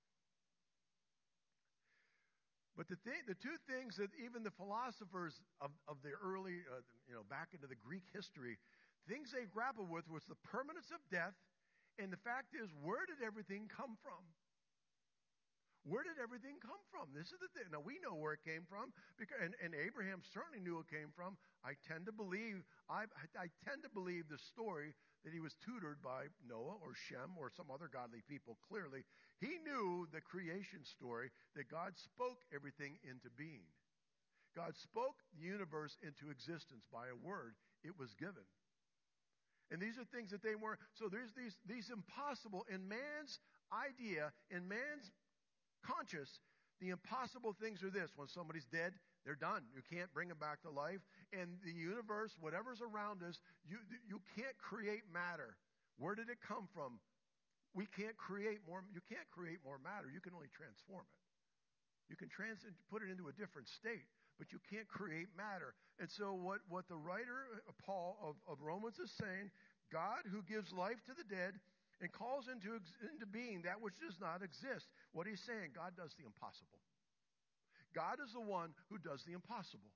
But the two things that even the philosophers of the early, back into the Greek history, things they grappled with was the permanence of death, and the fact is, where did everything come from? Where did everything come from? This is the thing. Now, we know where it came from, because, and Abraham certainly knew it came from. I tend to believe the story that he was tutored by Noah or Shem or some other godly people. Clearly, he knew the creation story, that God spoke everything into being. God spoke the universe into existence by a word. It was given. And these are things that they weren't. So there's these impossible, in man's idea, in man's conscious, the impossible things are this: when somebody's dead, they're done. You can't bring them back to life. And the universe, whatever's around us, you can't create matter. Where did it come from? We can't create more. You can't create more matter. You can only transform it. You can put it into a different state, but you can't create matter. And so what the writer, Paul of Romans, is saying, God who gives life to the dead and calls into being that which does not exist. What he's saying, God does the impossible. God is the one who does the impossible.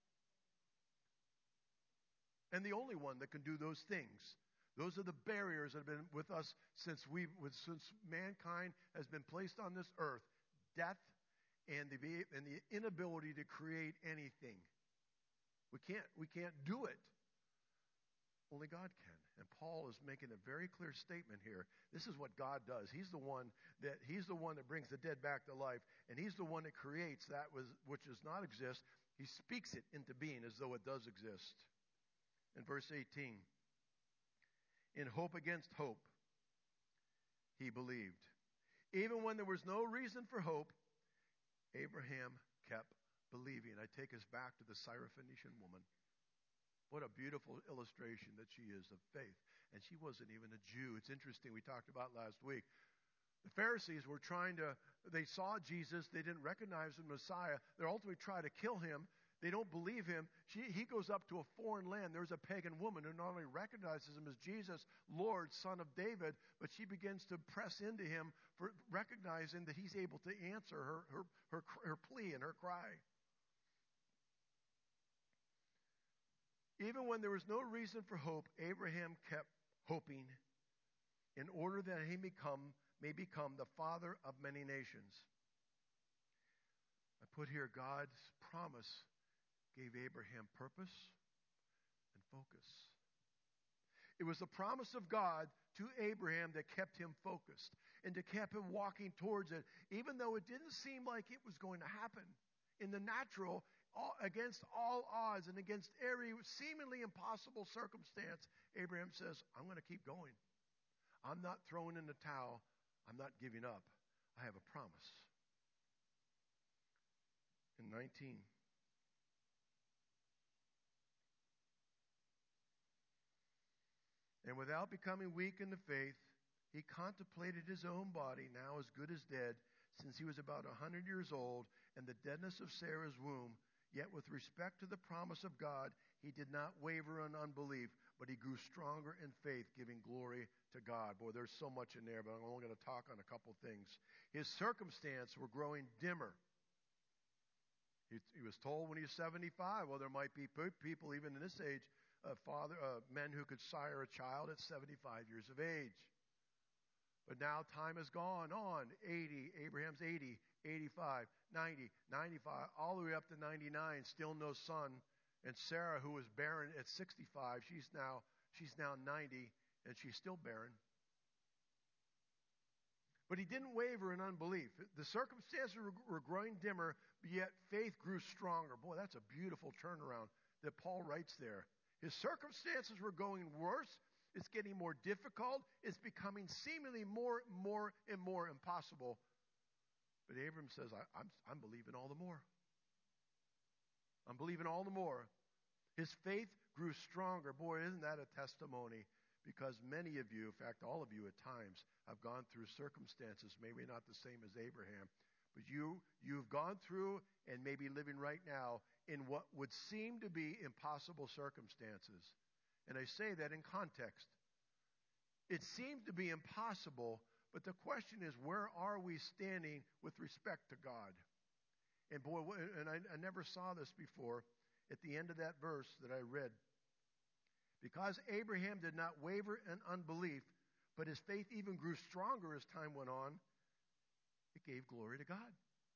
And the only one that can do those things. Those are the barriers that have been with us since mankind has been placed on this earth. Death and the inability to create anything. We can't do it. Only God can. And Paul is making a very clear statement here. This is what God does. He's the one that brings the dead back to life, and he's the one that creates that which does not exist. He speaks it into being as though it does exist. In verse 18, in hope against hope, he believed. Even when there was no reason for hope, Abraham kept believing. I take us back to the Syrophoenician woman. What a beautiful illustration that she is of faith. And she wasn't even a Jew. It's interesting, we talked about last week. The Pharisees were they saw Jesus. They didn't recognize the Messiah. They're ultimately trying to kill him. They don't believe him. He goes up to a foreign land. There's a pagan woman who not only recognizes him as Jesus, Lord, Son of David, but she begins to press into him for recognizing that he's able to answer her plea and her cry. Even when there was no reason for hope, Abraham kept hoping in order that he may become the father of many nations. I put here, God's promise gave Abraham purpose and focus. It was the promise of God to Abraham that kept him focused and to keep him walking towards it, even though it didn't seem like it was going to happen. In the natural, against all odds and against every seemingly impossible circumstance, Abraham says, I'm going to keep going. I'm not throwing in the towel. I'm not giving up. I have a promise. In 19. And without becoming weak in the faith, he contemplated his own body, now as good as dead, since he was about 100 years old, and the deadness of Sarah's womb. Yet with respect to the promise of God, he did not waver in unbelief, but he grew stronger in faith, giving glory to God. Boy, there's so much in there, but I'm only going to talk on a couple things. His circumstances were growing dimmer. He was told when he was 75, well, there might be people even in this age, men who could sire a child at 75 years of age. But now time has gone on. 80, Abraham's 80, 85, 90, 95, all the way up to 99, still no son. And Sarah, who was barren at 65, she's now 90, and she's still barren. But he didn't waver in unbelief. The circumstances were growing dimmer, yet faith grew stronger. Boy, that's a beautiful turnaround that Paul writes there. His circumstances were going worse. It's getting more difficult. It's becoming seemingly more and more impossible. But Abram says, I'm believing all the more. I'm believing all the more. His faith grew stronger. Boy, isn't that a testimony? Because many of you, in fact, all of you at times, have gone through circumstances, maybe not the same as Abraham, but you've gone through and maybe living right now in what would seem to be impossible circumstances. And I say that in context. It seemed to be impossible, but the question is, where are we standing with respect to God? And boy, I never saw this before at the end of that verse that I read. Because Abraham did not waver in unbelief, but his faith even grew stronger as time went on, it gave glory to God.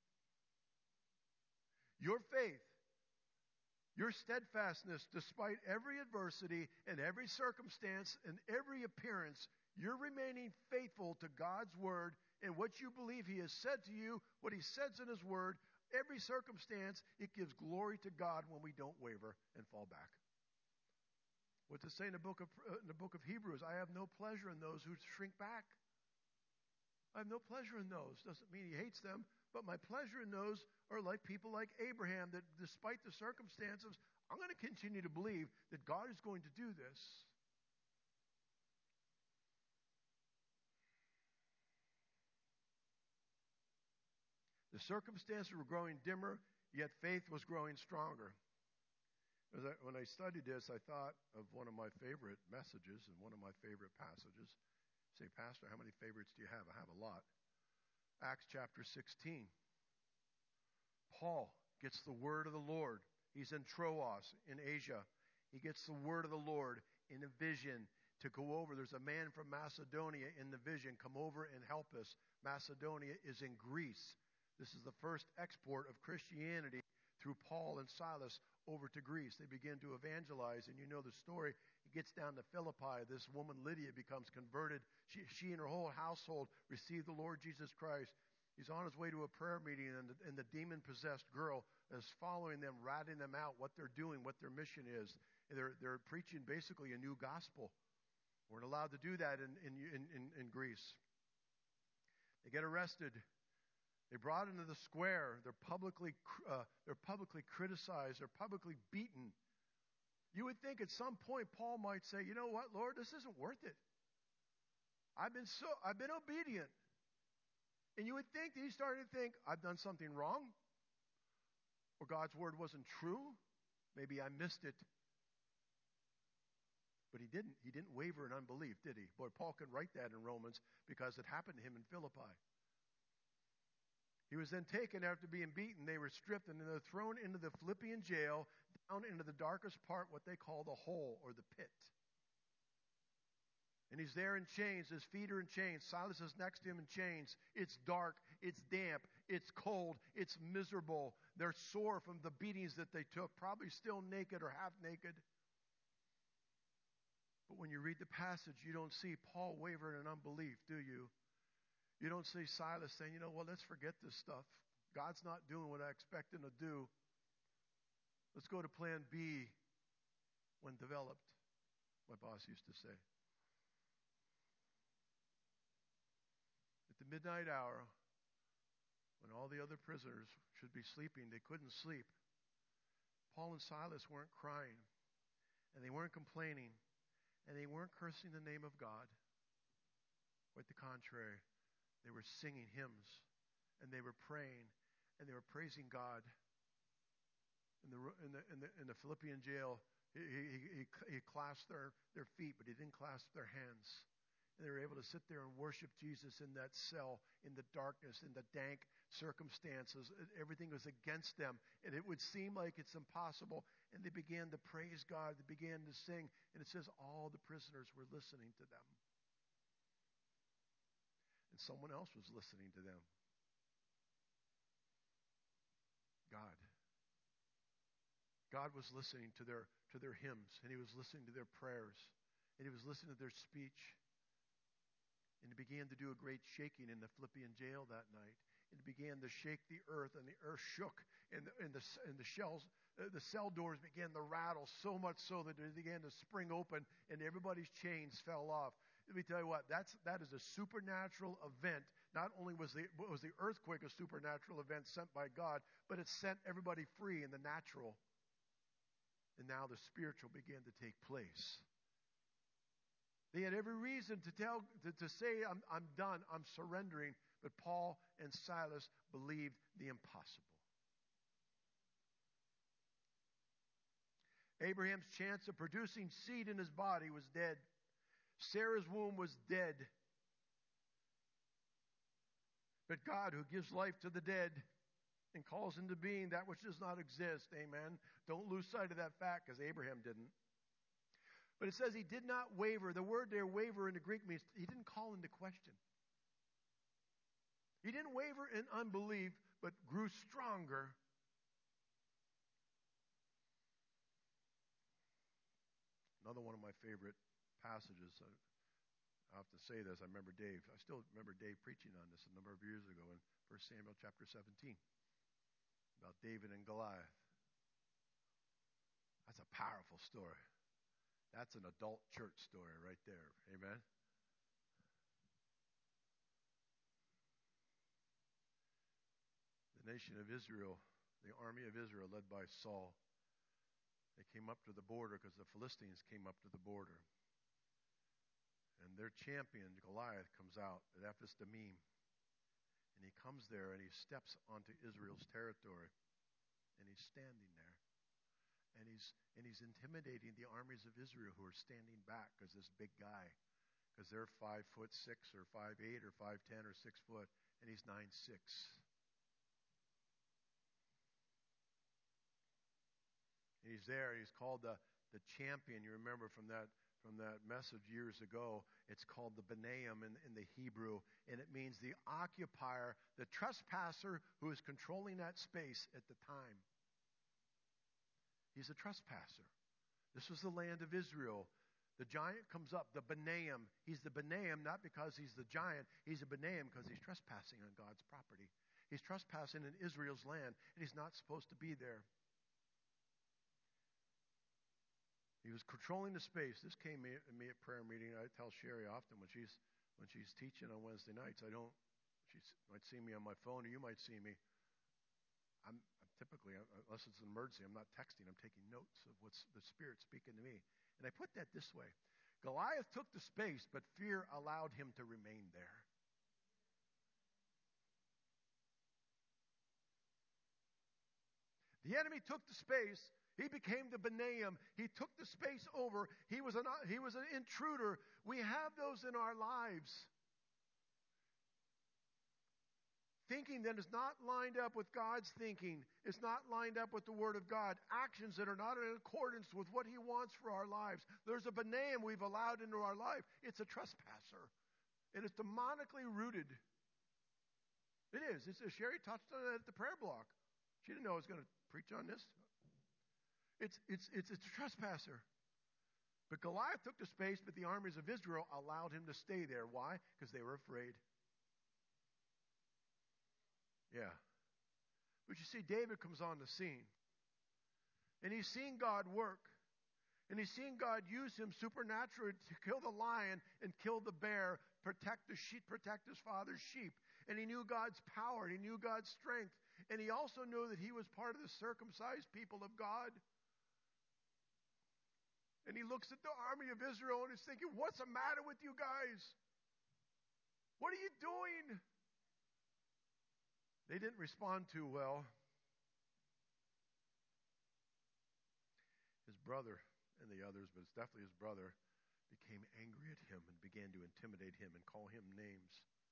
Your faith, your steadfastness, despite every adversity and every circumstance and every appearance, you're remaining faithful to God's word and what you believe He has said to you, what He says in His word. Every circumstance, it gives glory to God when we don't waver and fall back. What to say in the book of Hebrews? I have no pleasure in those who shrink back. I have no pleasure in those. Doesn't mean He hates them, but my pleasure in those are like people like Abraham, that despite the circumstances, I'm going to continue to believe that God is going to do this. The circumstances were growing dimmer, yet faith was growing stronger. When I studied this, I thought of one of my favorite messages and one of my favorite passages. Say, Pastor, how many favorites do you have? I have a lot. Acts chapter 16. Paul gets the word of the Lord. He's in Troas in Asia. He gets the word of the Lord in a vision to go over. There's a man from Macedonia in the vision. Come over and help us. Macedonia is in Greece. This is the first export of Christianity through Paul and Silas over to Greece. They begin to evangelize, and you know the story. He gets down to Philippi. This woman, Lydia, becomes converted. She and her whole household receive the Lord Jesus Christ. He's on his way to a prayer meeting, and the demon-possessed girl is following them, ratting them out, what they're doing, what their mission is. And they're preaching basically a new gospel. Weren't allowed to do that in Greece. They get arrested. They brought into the square. They're publicly criticized. They're publicly beaten. You would think at some point Paul might say, "You know what, Lord, this isn't worth it. I've been obedient." And you would think that he's starting to think, I've done something wrong, or God's word wasn't true. Maybe I missed it. But he didn't. He didn't waver in unbelief, did he? Boy, Paul can write that in Romans because it happened to him in Philippi. He was then taken after being beaten. They were stripped and they're thrown into the Philippian jail, down into the darkest part, what they call the hole or the pit. And he's there in chains. His feet are in chains. Silas is next to him in chains. It's dark. It's damp. It's cold. It's miserable. They're sore from the beatings that they took, probably still naked or half naked. But when you read the passage, you don't see Paul wavering in unbelief, do you? You don't see Silas saying, well, let's forget this stuff. God's not doing what I expect him to do. Let's go to plan B when developed, my boss used to say. At the midnight hour, when all the other prisoners should be sleeping, they couldn't sleep. Paul and Silas weren't crying, and they weren't complaining, and they weren't cursing the name of God. Quite the contrary. They were singing hymns, and they were praying, and they were praising God. In the Philippian jail, he clasped their feet, but he didn't clasp their hands. And they were able to sit there and worship Jesus in that cell, in the darkness, in the dank circumstances. Everything was against them, and it would seem like it's impossible. And they began to praise God. They began to sing, and it says all the prisoners were listening to them. And someone else was listening to them. God. God was listening to their hymns, and he was listening to their prayers, and he was listening to their speech. And he began to do a great shaking in the Philippian jail that night. And he began to shake the earth, and the earth shook, and the cell doors began to rattle so much so that they began to spring open, and everybody's chains fell off. Let me tell you what, that is a supernatural event. Not only was the earthquake a supernatural event sent by God, but it set everybody free in the natural. And now the spiritual began to take place. They had every reason to say, I'm done, I'm surrendering. But Paul and Silas believed the impossible. Abraham's chance of producing seed in his body was dead. Sarah's womb was dead. But God, who gives life to the dead and calls into being that which does not exist, amen. Don't lose sight of that fact, because Abraham didn't. But it says he did not waver. The word there, waver, in the Greek means he didn't call into question. He didn't waver in unbelief, but grew stronger. Another one of my favorite passages, I have to say this, I still remember Dave preaching on this a number of years ago in 1 Samuel chapter 17 about David and Goliath. That's a powerful story. That's an adult church story right there. Amen? The nation of Israel, the army of Israel led by Saul, they came up to the border because the Philistines came up to the border. And their champion, Goliath, comes out at Ephes Dammim. And he comes there and he steps onto Israel's territory. And he's standing there. And he's intimidating the armies of Israel who are standing back because this big guy, because they're 5'6" or 5'8" or 5'10" or 6 foot, and he's 9'6". And he's there. He's called the champion. You remember from that message years ago. It's called the Benaim in the Hebrew, and it means the occupier, the trespasser who is controlling that space at the time. He's a trespasser. This was the land of Israel. The giant comes up, the Benaim. He's the Benaim not because he's the giant. He's a Benaim because he's trespassing on God's property. He's trespassing in Israel's land, and he's not supposed to be there. He was controlling the space. This came to me at prayer meeting. I tell Sherry often when she's teaching on Wednesday nights, she might see me on my phone, or you might see me. I'm typically, unless it's an emergency, I'm not texting. I'm taking notes of what's the Spirit speaking to me. And I put that this way. Goliath took the space, but fear allowed him to remain there. The enemy took the space. He became the Benaim. He took the space over. He was an intruder. We have those in our lives. Thinking that is not lined up with God's thinking. It's not lined up with the Word of God. Actions that are not in accordance with what He wants for our lives. There's a Benaim we've allowed into our life. It's a trespasser. It is demonically rooted. It is. Sherry touched on it at the prayer block. She didn't know I was going to preach on this. It's a trespasser. But Goliath took the space, but the armies of Israel allowed him to stay there. Why? Because they were afraid. Yeah. But you see, David comes on the scene. And he's seen God work. And he's seen God use him supernaturally to kill the lion and kill the bear, protect the sheep, protect his father's sheep. And he knew God's power. He knew God's strength. And he also knew that he was part of the circumcised people of God. And he looks at the army of Israel and he's thinking, what's the matter with you guys? What are you doing? They didn't respond too well. His brother and the others, but it's definitely his brother, became angry at him and began to intimidate him and call him names.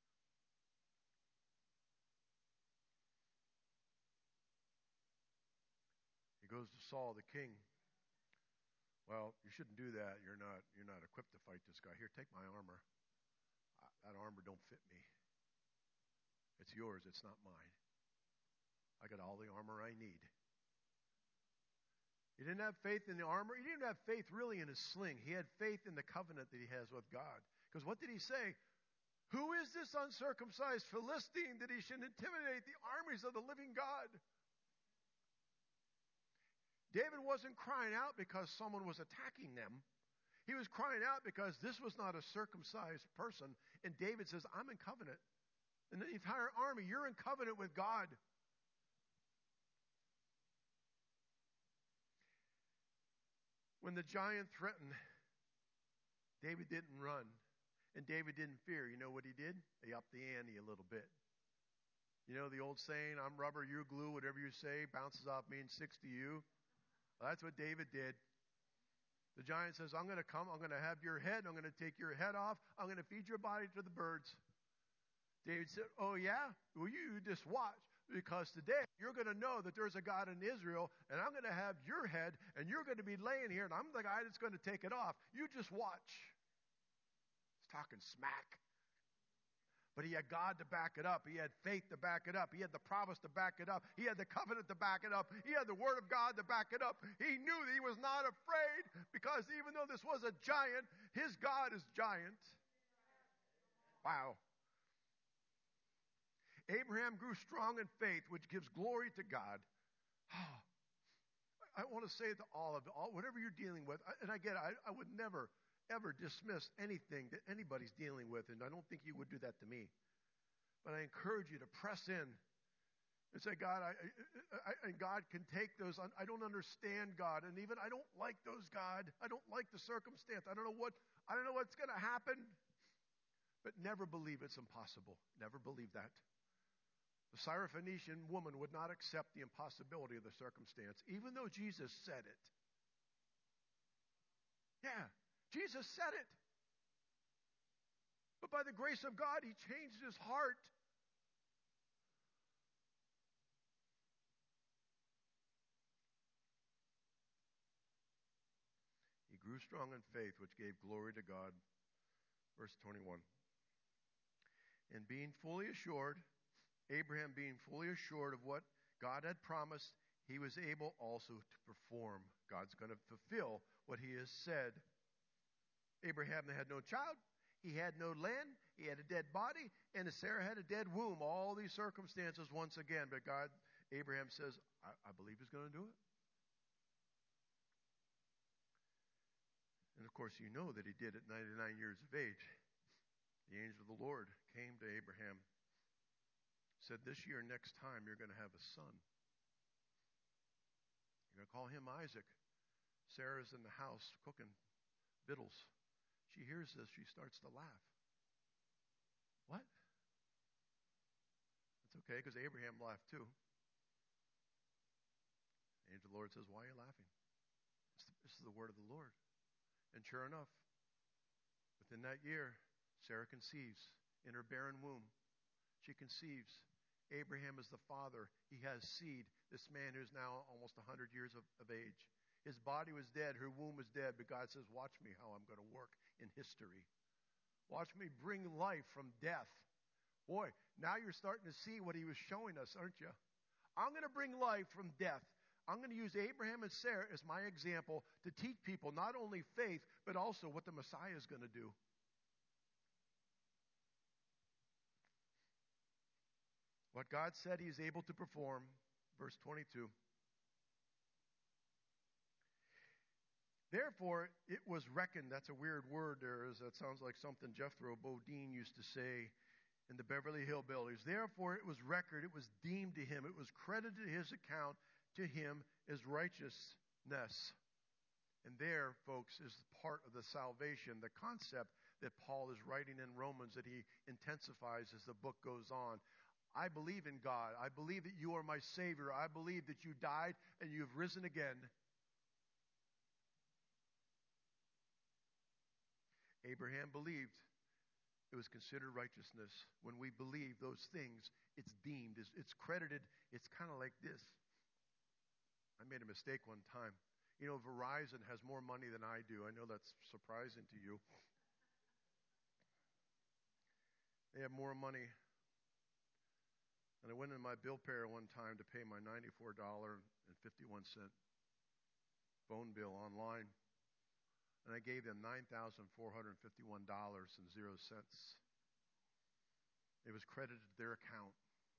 He goes to Saul the king. Well, you shouldn't do that. You're not equipped to fight this guy. Here, take my armor. That armor don't fit me. It's yours. It's not mine. I got all the armor I need. He didn't have faith in the armor. He didn't have faith really in his sling. He had faith in the covenant that he has with God. Because what did he say? Who is this uncircumcised Philistine that he should intimidate the armies of the living God? David wasn't crying out because someone was attacking them. He was crying out because this was not a circumcised person. And David says, I'm in covenant. And the entire army, you're in covenant with God. When the giant threatened, David didn't run. And David didn't fear. You know what he did? He upped the ante a little bit. You know the old saying, I'm rubber, you're glue, whatever you say bounces off me and sticks to you. Well, that's what David did. The giant says, I'm going to come, I'm going to have your head, I'm going to take your head off, I'm going to feed your body to the birds. David said, oh yeah? Well, you just watch, because today you're going to know that there's a God in Israel, and I'm going to have your head, and you're going to be laying here, and I'm the guy that's going to take it off. You just watch. He's talking smack. But he had God to back it up. He had faith to back it up. He had the promise to back it up. He had the covenant to back it up. He had the word of God to back it up. He knew that he was not afraid because even though this was a giant, his God is giant. Wow. Abraham grew strong in faith, which gives glory to God. I want to say to all of you, whatever you're dealing with, and again, I would never, ever dismiss anything that anybody's dealing with, and I don't think you would do that to me. But I encourage you to press in and say, God, and God can take those. I don't understand, God, and even I don't like those, God. I don't like the circumstance. I don't know what's going to happen. But never believe it's impossible. Never believe that. The Syrophoenician woman would not accept the impossibility of the circumstance, even though Jesus said it. Yeah, Jesus said it. But by the grace of God, he changed his heart. He grew strong in faith, which gave glory to God. Verse 21. And being fully assured, Abraham being fully assured of what God had promised, he was able also to perform. God's going to fulfill what he has said. Abraham had no child. He had no land. He had a dead body. And Sarah had a dead womb. All these circumstances once again. But Abraham says, I believe he's going to do it. And of course, you know that he did at 99 years of age. The angel of the Lord came to Abraham, said, this year, next time, you're going to have a son. You're going to call him Isaac. Sarah's in the house cooking victuals. She hears this. She starts to laugh. What? That's okay, because Abraham laughed too. The angel of the Lord says, why are you laughing? This is the word of the Lord. And sure enough, within that year, Sarah conceives in her barren womb. She conceives. Abraham is the father. He has seed. This man who's now almost 100 years of age. His body was dead. Her womb was dead. But God says, watch me how I'm going to work in history. Watch me bring life from death. Boy, now you're starting to see what he was showing us, aren't you? I'm going to bring life from death. I'm going to use Abraham and Sarah as my example to teach people not only faith, but also what the Messiah is going to do. What God said he is able to perform. Verse 22. Therefore, it was reckoned. That's a weird word there. That sounds like something Jethro Bodine used to say in the Beverly Hillbillies. Therefore, it was reckoned. It was deemed to him. It was credited to his account to him as righteousness. And there, folks, is part of the salvation, the concept that Paul is writing in Romans that he intensifies as the book goes on. I believe in God. I believe that you are my Savior. I believe that you died and you have risen again. Abraham believed. It was considered righteousness. When we believe those things, it's deemed, it's credited. It's kind of like this. I made a mistake one time. You know, Verizon has more money than I do. I know that's surprising to you. They have more money. And I went in my bill payer one time to pay my $94.51 phone bill online. And I gave them $9,451.00. It was credited to their account.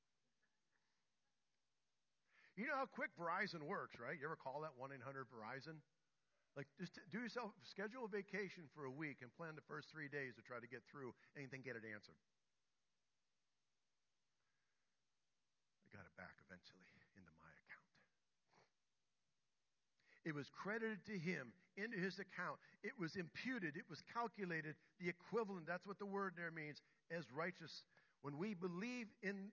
You know how quick Verizon works, right? You ever call that 1-800-VERIZON? Like, just schedule a vacation for a week and plan the first 3 days to try to get through and then get it answered. I got it back eventually into my account. It was credited to him into his account. It was imputed. It was calculated. The equivalent, that's what the word there means, as righteous. When we believe and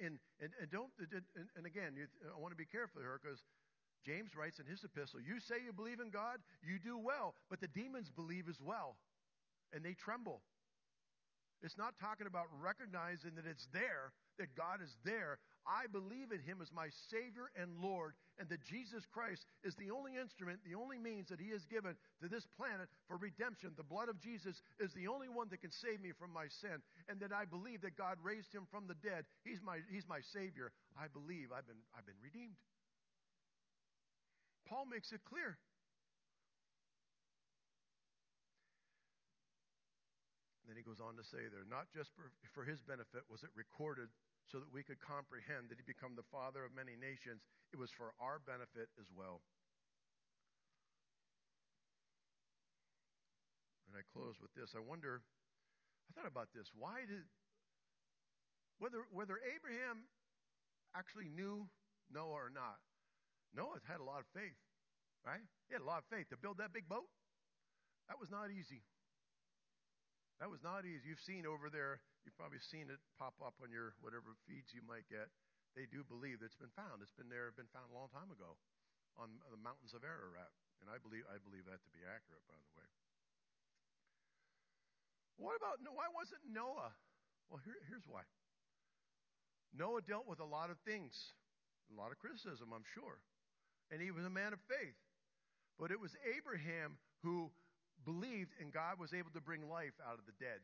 again, I want to be careful here because James writes in his epistle, you say you believe in God, you do well, but the demons believe as well, and they tremble. It's not talking about recognizing that it's there, that God is there. I believe in him as my Savior and Lord, and that Jesus Christ is the only instrument, the only means that he has given to this planet for redemption. The blood of Jesus is the only one that can save me from my sin, and that I believe that God raised him from the dead. He's my Savior. I believe I've been redeemed. Paul makes it clear. Then he goes on to say there, not just for his benefit was it recorded so that we could comprehend that he become the father of many nations. It was for our benefit as well. And I close with this. I thought about this. Whether Abraham actually knew Noah or not, Noah had a lot of faith, right? He had a lot of faith to build that big boat. That was not easy. That was not easy. You've seen over there, you've probably seen it pop up on your whatever feeds you might get. They do believe that it's been found. It's been found a long time ago on the mountains of Ararat. And I believe that to be accurate, by the way. Why wasn't Noah? Well, here's why. Noah dealt with a lot of things, a lot of criticism, I'm sure. And he was a man of faith. But it was Abraham who believed, and God was able to bring life out of the dead.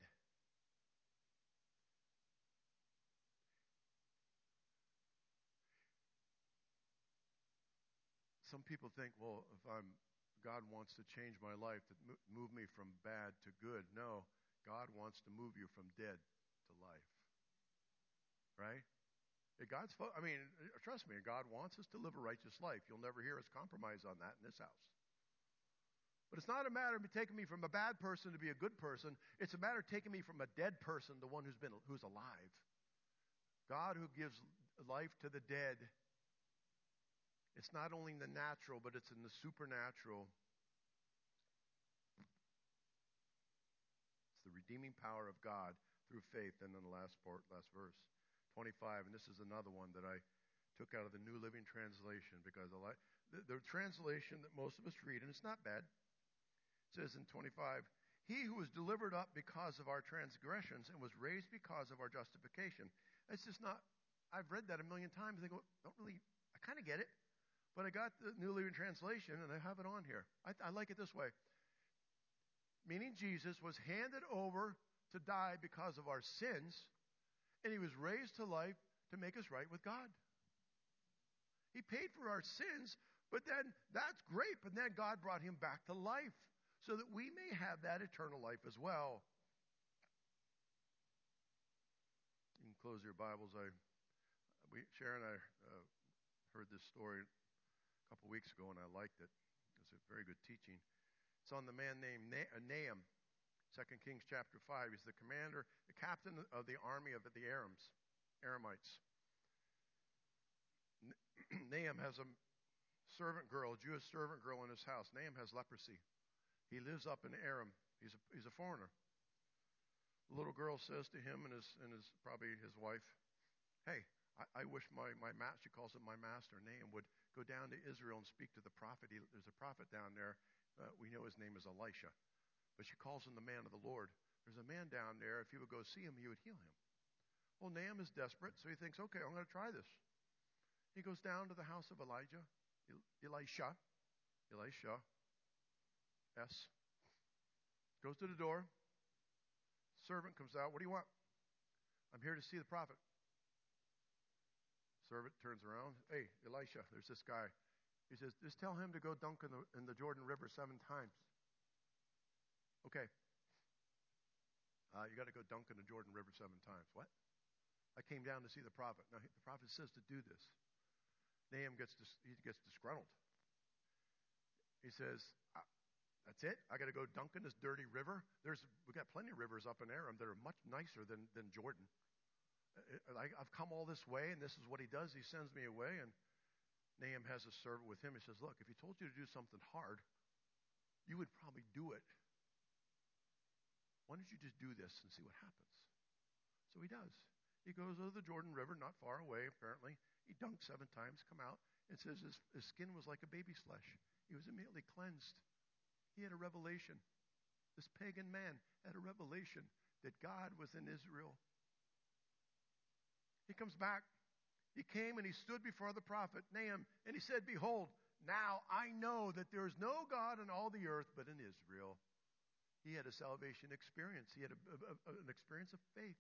Some people think, well, if God wants to change my life, to move me from bad to good. No, God wants to move you from dead to life. Right? Trust me, God wants us to live a righteous life. You'll never hear us compromise on that in this house. But it's not a matter of taking me from a bad person to be a good person. It's a matter of taking me from a dead person to one who's alive. God who gives life to the dead. It's not only in the natural, but it's in the supernatural. It's the redeeming power of God through faith. And then the last verse, 25. And this is another one that I took out of the New Living Translation because the translation that most of us read, and it's not bad. It says in 25, he who was delivered up because of our transgressions and was raised because of our justification. It's just not, I've read that a million times. I kind of get it. But I got the New Living Translation and I have it on here. I like it this way. Meaning Jesus was handed over to die because of our sins, and he was raised to life to make us right with God. He paid for our sins, but then that's great, but then God brought him back to life, so that we may have that eternal life as well. You can close your Bibles. Sharon and I heard this story a couple weeks ago, and I liked it. It was a very good teaching. It's on the man named Nahum, 2 Kings chapter 5. He's the commander, the captain of the army of the Aramites. Nahum has a servant girl, a Jewish servant girl in his house. Nahum has leprosy. He lives up in Aram. He's a foreigner. The little girl says to him and probably his wife, hey, I wish my master, she calls him my master, Nahum, would go down to Israel and speak to the prophet. There's a prophet down there. We know his name is Elisha. But she calls him the man of the Lord. There's a man down there. If he would go see him, he would heal him. Well, Nahum is desperate, so he thinks, okay, I'm going to try this. He goes down to the house of Elisha. S. Goes to the door. Servant comes out. What do you want? I'm here to see the prophet. Servant turns around. Hey, Elisha, there's this guy. He says, just tell him to go dunk in the Jordan River 7 times. Okay. You got to go dunk in the Jordan River 7 times. What? I came down to see the prophet. Now, the prophet says to do this. Nahum gets disgruntled. He says, that's it? I got to go dunk in this dirty river? We got plenty of rivers up in Aram that are much nicer than Jordan. I've come all this way, and this is what he does. He sends me away, and Nahum has a servant with him. He says, look, if he told you to do something hard, you would probably do it. Why don't you just do this and see what happens? So he does. He goes over the Jordan River, not far away, apparently. He dunked 7 times, come out, and says his skin was like a baby's flesh. He was immediately cleansed. He had a revelation. This pagan man had a revelation that God was in Israel. He comes back. He came and he stood before the prophet Nahum, and he said, behold, now I know that there is no God on all the earth but in Israel. He had a salvation experience. He had an experience of faith.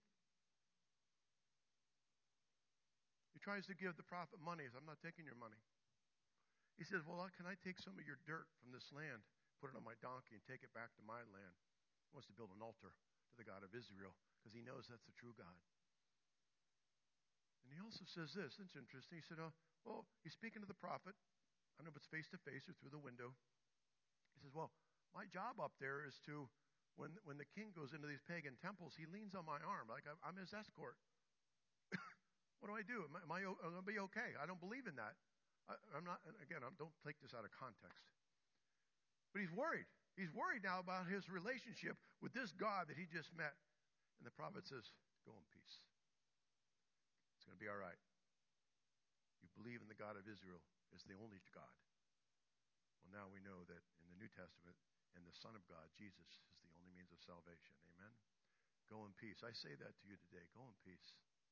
He tries to give the prophet money. He says, I'm not taking your money. He says, well, can I take some of your dirt from this land, put it on my donkey, and take it back to my land? He wants to build an altar to the God of Israel because he knows that's the true God. And he also says this. It's interesting. He said, well, he's speaking to the prophet. I don't know if it's face to face or through the window. He says, well, my job up there is to, when the king goes into these pagan temples, he leans on my arm like I'm his escort. What do I do? Am I going to be okay? I don't believe in that. I'm not, again, don't take this out of context. But he's worried. He's worried now about his relationship with this God that he just met. And the prophet says, go in peace. It's going to be all right. You believe in the God of Israel as the only God. Well, now we know that in the New Testament, and the Son of God, Jesus, is the only means of salvation. Amen? Go in peace. I say that to you today. Go in peace.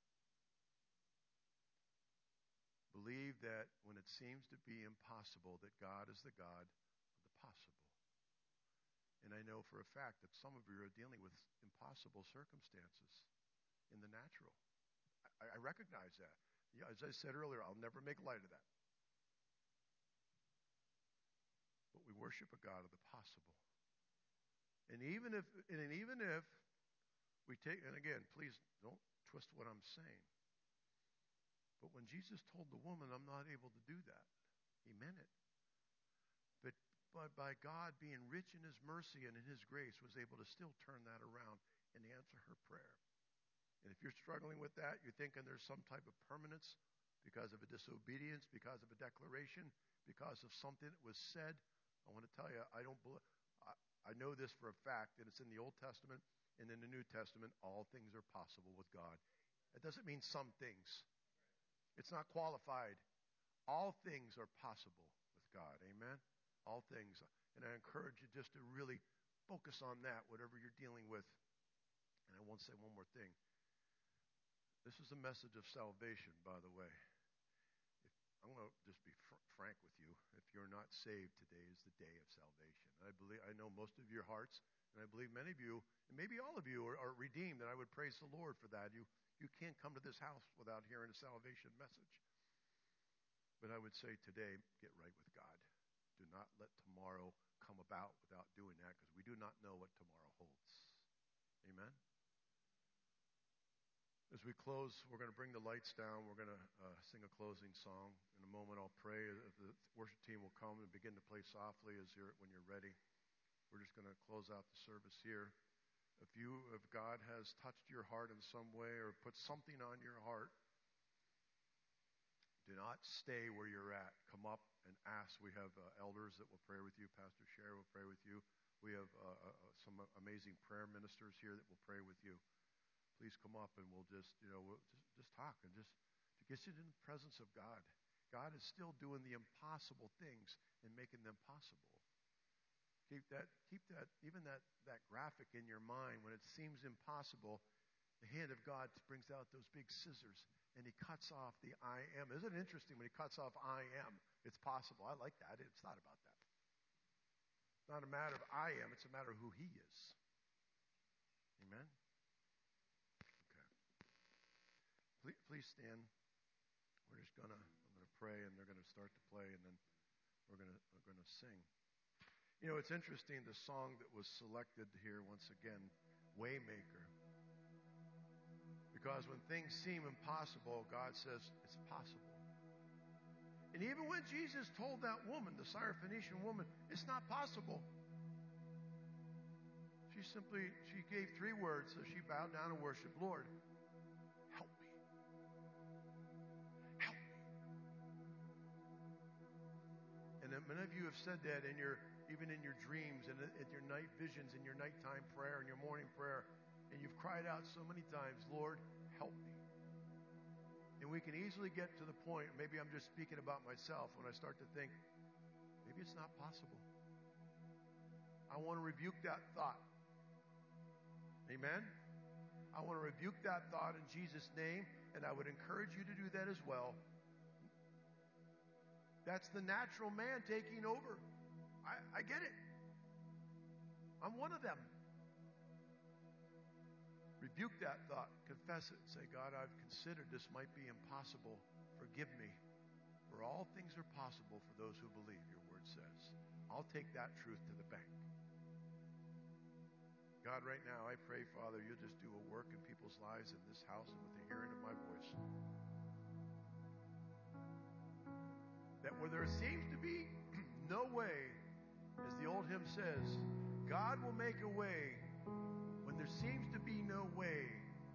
Believe that when it seems to be impossible, that God is the God of the possible. And I know for a fact that some of you are dealing with impossible circumstances in the natural. I recognize that. Yeah, as I said earlier, I'll never make light of that. But we worship a God of the possible. And even if we take, and again, please don't twist what I'm saying. But when Jesus told the woman, I'm not able to do that, he meant it. But by God being rich in his mercy and in his grace, was able to still turn that around and answer her prayer. And if you're struggling with that, you're thinking there's some type of permanence because of a disobedience, because of a declaration, because of something that was said, I want to tell you, I know this for a fact, and it's in the Old Testament and in the New Testament. All things are possible with God. It doesn't mean some things. It's not qualified. All things are possible with God. Amen? All things. And I encourage you just to really focus on that, whatever you're dealing with. And I want to say one more thing. This is a message of salvation, by the way. I'm going to just be frank with you. If you're not saved, today is the day of salvation. I know most of your hearts, and I believe many of you, and maybe all of you are redeemed, and I would praise the Lord for that. You can't come to this house without hearing a salvation message. But I would say today, get right with God. Do not let tomorrow come about without doing that, because we do not know what tomorrow holds. Amen? As we close, we're going to bring the lights down. We're going to sing a closing song. In a moment, I'll pray. The worship team will come and begin to play softly when you're ready. We're just going to close out the service here. If God has touched your heart in some way or put something on your heart, do not stay where you're at. Come up and ask. We have elders that will pray with you. Pastor Sherry will pray with you. We have some amazing prayer ministers here that will pray with you. Please come up and we'll just talk and just to get you in the presence of God. God is still doing the impossible things and making them possible. Keep that, even that graphic in your mind when it seems impossible. The hand of God brings out those big scissors and he cuts off the I am. Isn't it interesting when he cuts off I am? It's possible. I like that. It's not about that. It's not a matter of I am. It's a matter of who he is. Amen? Okay. Please stand. I'm going to pray, and they're going to start to play, and then we're going to sing. You know, it's interesting, the song that was selected here once again, Waymaker. Because when things seem impossible, God says it's possible. And even when Jesus told that woman, the Syrophoenician woman, it's not possible, she gave 3 words, so she bowed down and worshiped. Lord, help me. Help me. And many of you have said that even in your dreams and in your night visions, in your nighttime prayer and your morning prayer. And you've cried out so many times, Lord, help me. And we can easily get to the point, maybe I'm just speaking about myself, when I start to think, maybe it's not possible. I want to rebuke that thought. Amen? I want to rebuke that thought in Jesus' name, and I would encourage you to do that as well. That's the natural man taking over. I get it. I'm one of them. Rebuke that thought. Confess it. Say, God, I've considered this might be impossible. Forgive me. For all things are possible for those who believe, your word says. I'll take that truth to the bank. God, right now, I pray, Father, you'll just do a work in people's lives in this house and with the hearing of my voice. That where there seems to be no way, as the old hymn says, God will make a way when there seems to be no way.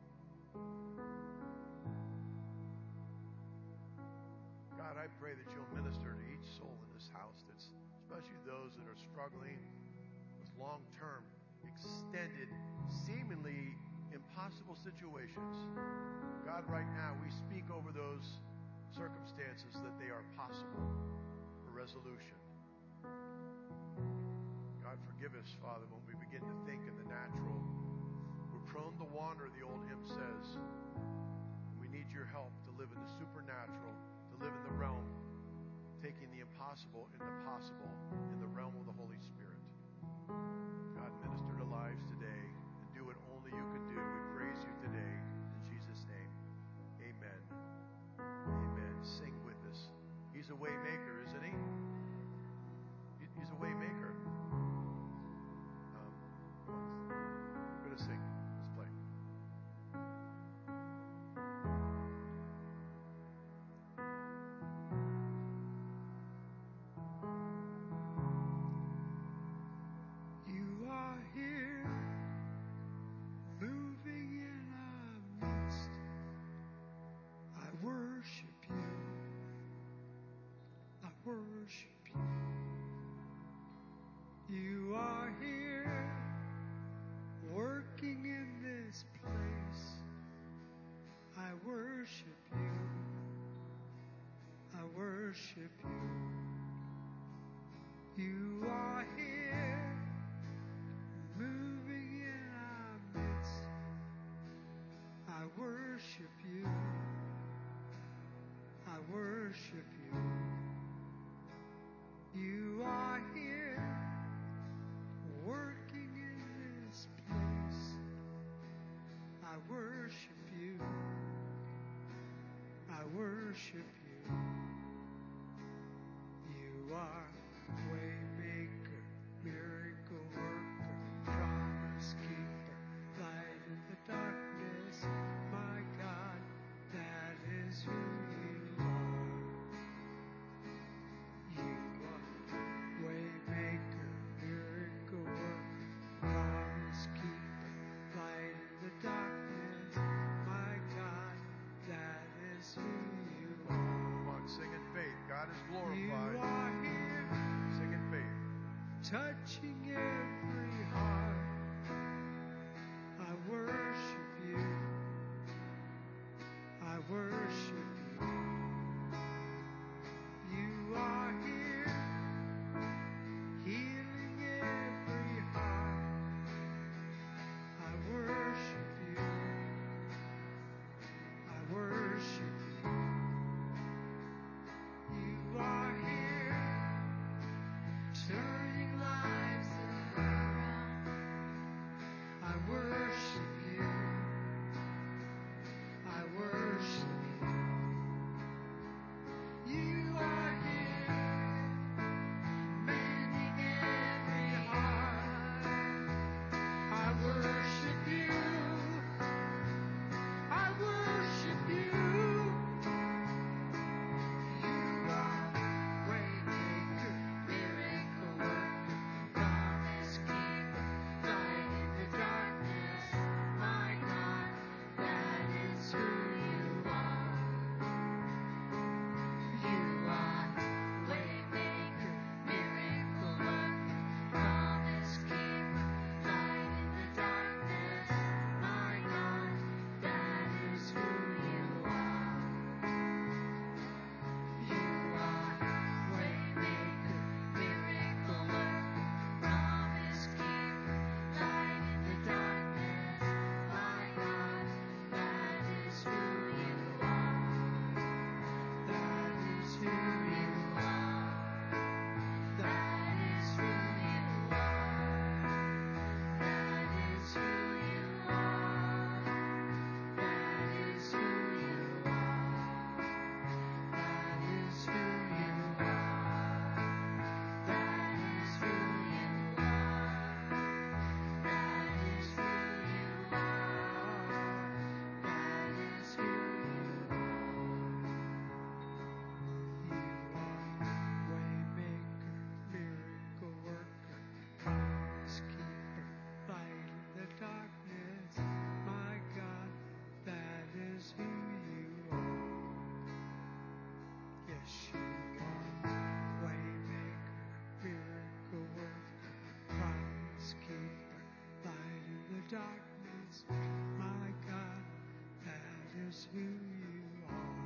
God, I pray that you'll minister to each soul in this house, that's especially those that are struggling with long-term, extended, seemingly impossible situations. God, right now, we speak over those circumstances that they are possible for resolution. God, forgive us, Father, when we begin to think in the natural. We're prone to wander, the old hymn says. We need your help to live in the supernatural, to live in the realm, taking the impossible in the possible, in the realm of the Holy Spirit. God, minister to lives today and do what only you can do. We praise you today. In Jesus' name, amen. Amen. Sing with us. He's a way maker, isn't he? He's a way maker. We're going to sing. Let's play. You are here, moving in our midst. I worship you. I worship you. You are here, working in this place. I worship you. I worship you. You are here, moving in our midst. I worship you. I worship you. You are here, working in this place. I worship you. I worship you. You are waymaker, miracle worker, promise keeper, light in the darkness. My God, that is who you are. You are waymaker, miracle worker, promise keeper, light in the darkness. My God, that is who you are. Come on, sing in faith. God is glorified. You are here, Sing in faith. touching every heart. I worship you. I worship you. You are here, healing every heart. I worship you. I worship you. You are here, turning lives around. who you are.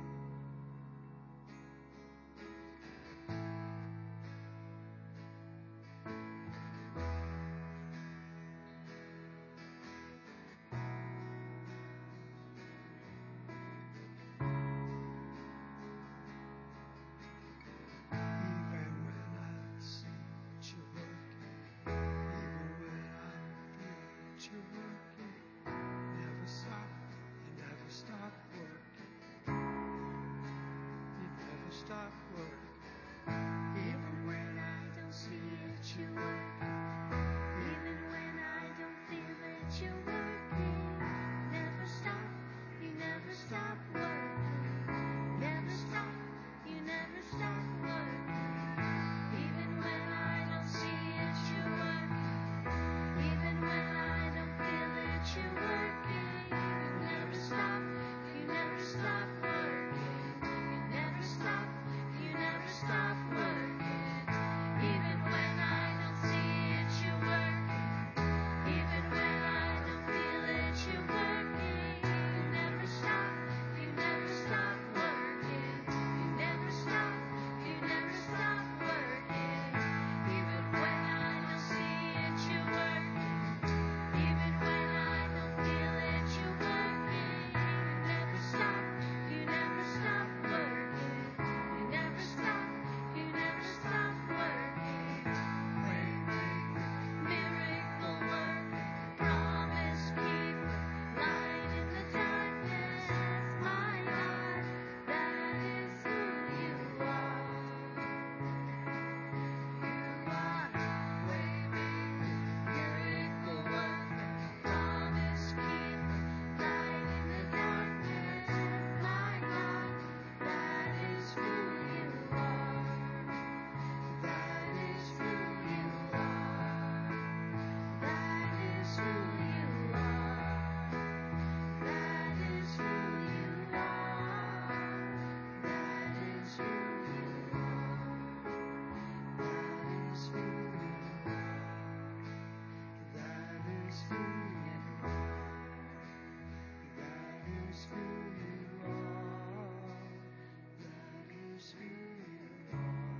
Even when I see that you're working, even when I feel that you're working, never stop, you never stop working. You never stop working. Even when I don't see it, you're working. Even when I don't feel it, you're working. Never stop, you never stop working. Never stop, you never stop working. Even when I don't see it, you're working. Even when I don't feel it, you're working. You never stop, you never stop working. You never stop, you never stop working. Even when I don't see it, you're working. Even when I don't feel it, you're working. You never stop, you never stop working. You never stop, you never stop working. Even when I don't see it, you're working. Even when I don't feel it, you're working. You never stop, you never stop working. You never stop, you never stop working. Miracle worker, promise keeper, light in the darkness, my God, that is who you are. You are waymaker, miracle worker, promise keeper, light in the darkness, my God, that is who you are. That is who you are. That is who you are. That is who you are. That is who you are. That is who you are. That is who you are. That is who you are. That is who you are.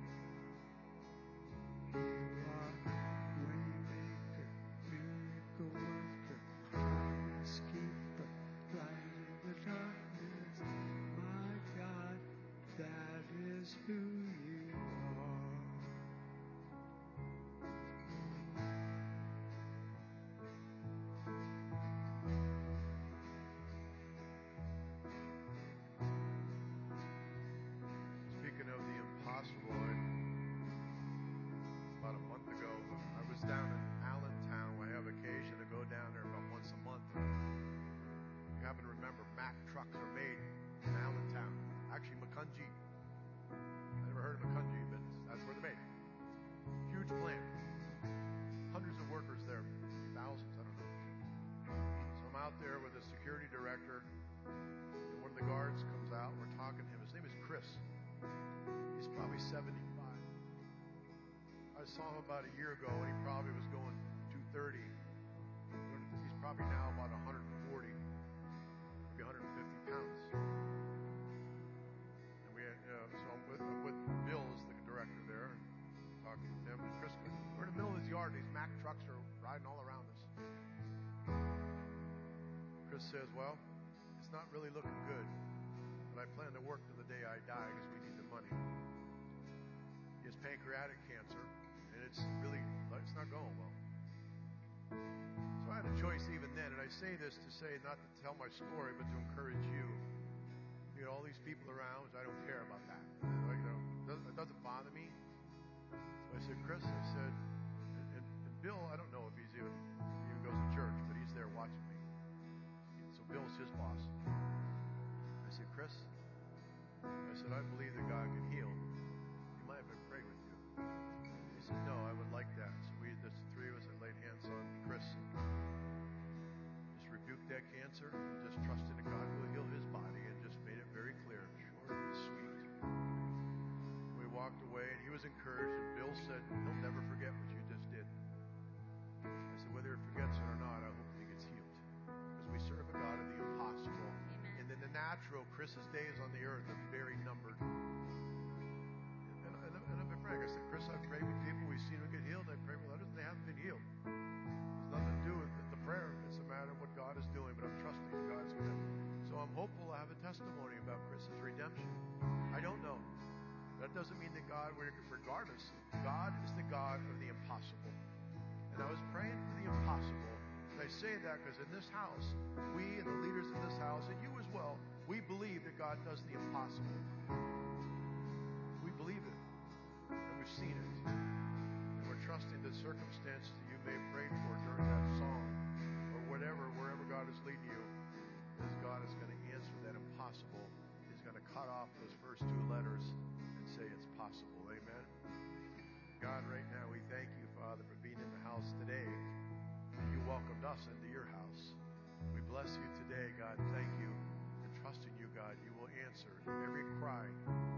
You are waymaker, miracle worker, promise keeper, light in the darkness. My God, that is who you are. Speaking of the impossible, about a month ago, I was down in Allentown. I have occasion to go down there about once a month. You happen to remember Mack trucks are made in Allentown. Actually, Makunji. I never heard of Makunji, but that's where they're made. Huge plant. Hundreds of workers there. Thousands, I don't know. So I'm out there with the security director, and one of the guards comes out. We're talking to him. His name is Chris. He's probably 75. I saw him about a year ago, and he probably was going 230. He's probably now about 140, maybe 150 pounds. And we, so I'm with Bill as the director there, and talking with him. And Chris, we're in the middle of his yard. These Mack trucks are riding all around us. Chris says, "Well, it's not really looking good, but I plan to work to the day I die because we need the money." He has pancreatic cancer, and it's not going well. So I had a choice even then, and I say this to say, not to tell my story, but to encourage you. You know, all these people around, which I don't care about that. It doesn't bother me. So I said, Chris, I said, and Bill, I don't know if he even goes to church, but he's there watching me. So Bill's his boss. I said, Chris, I said, I believe that God can heal. You mind if I pray with you? He said, no, I would like that. So the three of us, I laid hands on Chris and just rebuked that cancer and just trusted in God will heal his body, and just made it very clear, short and sweet. We walked away, and he was encouraged, and Bill said, he'll never forget what you just did. I said, whether he forgets it or not, I hope he gets healed. Because we serve a God of the impossible. Amen. And in the natural, Chris's days on the earth are very numbered. And I've been praying. I said, Chris, I've prayed with people. We've seen them get healed. I pray with others, and they haven't been healed. It's nothing to do with the prayer. It's a matter of what God is doing. But I'm trusting God's going to. So I'm hopeful I have a testimony about Chris's redemption. I don't know. That doesn't mean that God, regardless, God is the God of the impossible. And I was praying for the impossible. And I say that because in this house, we and the leaders in this house, and you as well, we believe that God does the impossible. We believe it. And we've seen it. And we're trusting the circumstance that you may have prayed for during that song or whatever, wherever God is leading you, is God is going to answer that impossible. He's going to cut off those first two letters and say it's possible. Amen. God, right now we thank you, Father, for being in the house today. You welcomed us into your house. We bless you today, God. Thank you. And trusting you, God, you will answer every cry.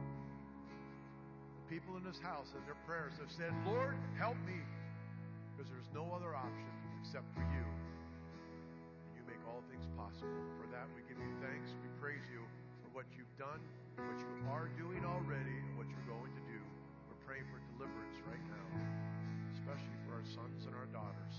The people in this house in their prayers have said, Lord, help me. Because there's no other option except for you. And you make all things possible. For that, we give you thanks. We praise you for what you've done, what you are doing already, and what you're going to do. We're praying for deliverance right now, especially for our sons and our daughters.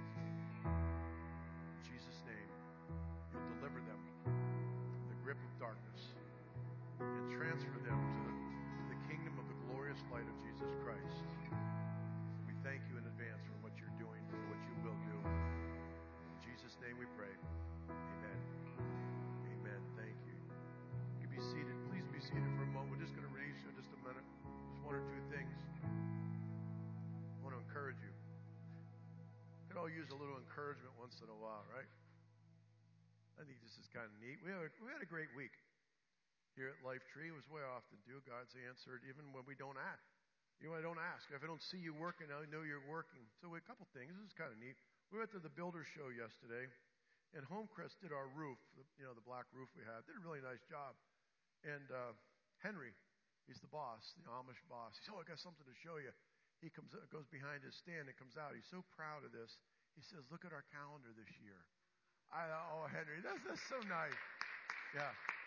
In Jesus' name, you'll deliver them from the grip of darkness and transfer them to the kingdom of the glorious light of Jesus Christ. We thank you in advance for what you're doing and what you will do. In Jesus' name we pray. Amen. Amen. Thank you. You can be seated. Please be seated for a moment. We're just going to release you in just a minute. Just one or two things. I want to encourage you. We could all use a little encouragement once in a while, right? I think this is kind of neat. We had a great week here at Life Tree. It was way often do. God's answered even when we don't ask. You know, I don't ask. If I don't see you working, I know you're working. So a couple things. This is kind of neat. We went to the builder show yesterday, and Homecrest did our roof, the black roof we have. Did a really nice job. And Henry, he's the boss, the Amish boss. He said, I got something to show you. He goes behind his stand and comes out. He's so proud of this. He says, look at our calendar this year. I thought, Henry, that's so nice. Yeah.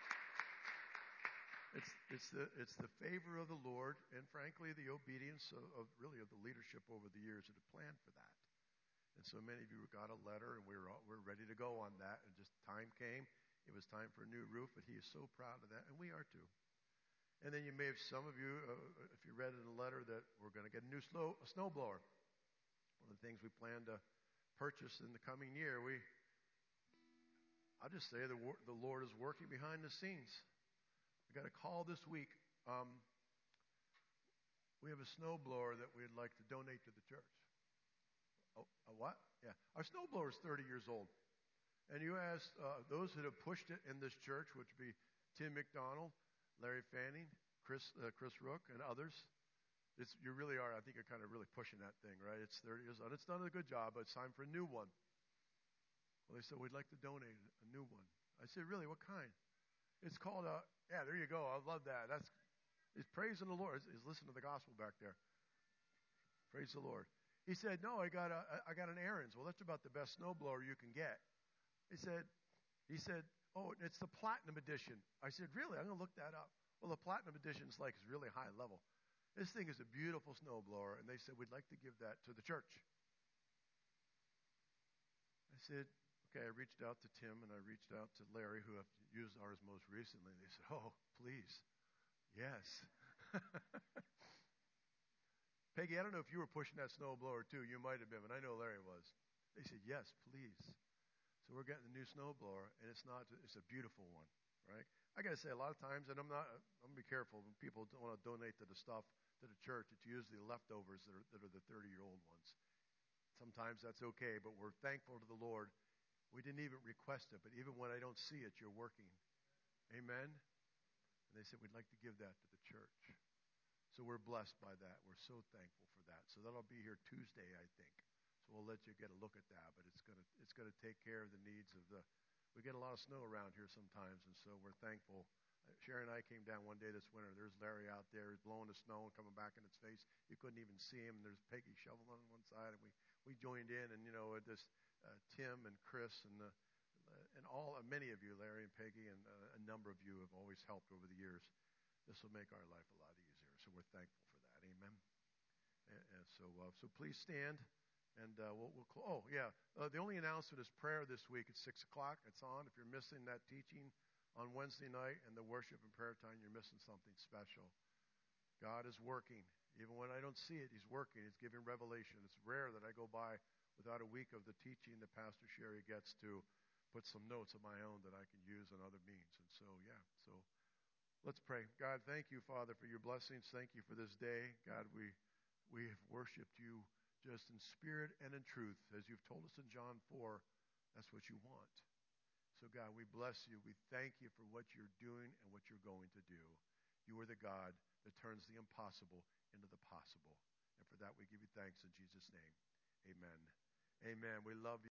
It's the favor of the Lord and, frankly, the obedience of the leadership over the years that have planned for that. And so many of you got a letter, and we're ready to go on that. And just time came. It was time for a new roof, but he is so proud of that, and we are too. And then you may have, some of you, if you read in the letter, that we're going to get a new snowblower. One of the things we plan to purchase in the coming year. I'll just say the Lord is working behind the scenes. We got a call this week. We have a snowblower that we'd like to donate to the church. Oh, a what? Yeah. Our snowblower is 30 years old. And you ask those that have pushed it in this church, which would be Tim McDonald, Larry Fanning, Chris Rook, and others. You really are, I think you're kind of really pushing that thing, right? It's 30 years old. It's done a good job, but it's time for a new one. Well, they said, we'd like to donate a new one. I said, really, what kind? It's called, there you go. I love that. It's praising the Lord. He's listening to the gospel back there. Praise the Lord. He said, no, I got an Aaron's. Well, that's about the best snowblower you can get. He said, oh, it's the Platinum Edition. I said, really? I'm going to look that up. Well, the Platinum Edition is really high level. This thing is a beautiful snowblower, and they said, we'd like to give that to the church. I said, okay, I reached out to Tim, and I reached out to Larry, who have used ours most recently. They said, oh, please, yes. Peggy, I don't know if you were pushing that snowblower, too. You might have been, but I know Larry was. They said, yes, please. So we're getting a new snowblower, and it's a beautiful one, right? I got to say, a lot of times, and I'm going to be careful when people don't want to donate to the stuff to the church. It's usually the leftovers that are the 30-year-old ones. Sometimes that's okay, but we're thankful to the Lord. We didn't even request it, but even when I don't see it, you're working. Amen? And they said, we'd like to give that to the church. So we're blessed by that. We're so thankful for that. So that'll be here Tuesday, I think. So we'll let you get a look at that, but it's gonna take care of the needs of we get a lot of snow around here sometimes, and so we're thankful. Sharon and I came down one day this winter. There's Larry out there. He's blowing the snow and coming back in its face. You couldn't even see him. And there's Peggy shoveling on one side, and we joined in. And this Tim and Chris and many of you, Larry and Peggy, and a number of you have always helped over the years. This will make our life a lot easier. So we're thankful for that. Amen. And so please stand, and the only announcement is prayer this week at 6 o'clock. It's on. If you're missing that teaching on Wednesday night and the worship and prayer time, you're missing something special. God is working. Even when I don't see it, He's working. He's giving revelation. It's rare that I go by without a week of the teaching that Pastor Sherry gets to put some notes of my own that I can use on other means. And so let's pray. God, thank you, Father, for your blessings. Thank you for this day. God, we have worshiped you just in spirit and in truth. As you've told us in John 4, that's what you want. So, God, we bless you. We thank you for what you're doing and what you're going to do. You are the God that turns the impossible into the possible. And for that, we give you thanks in Jesus' name. Amen. Amen. We love you.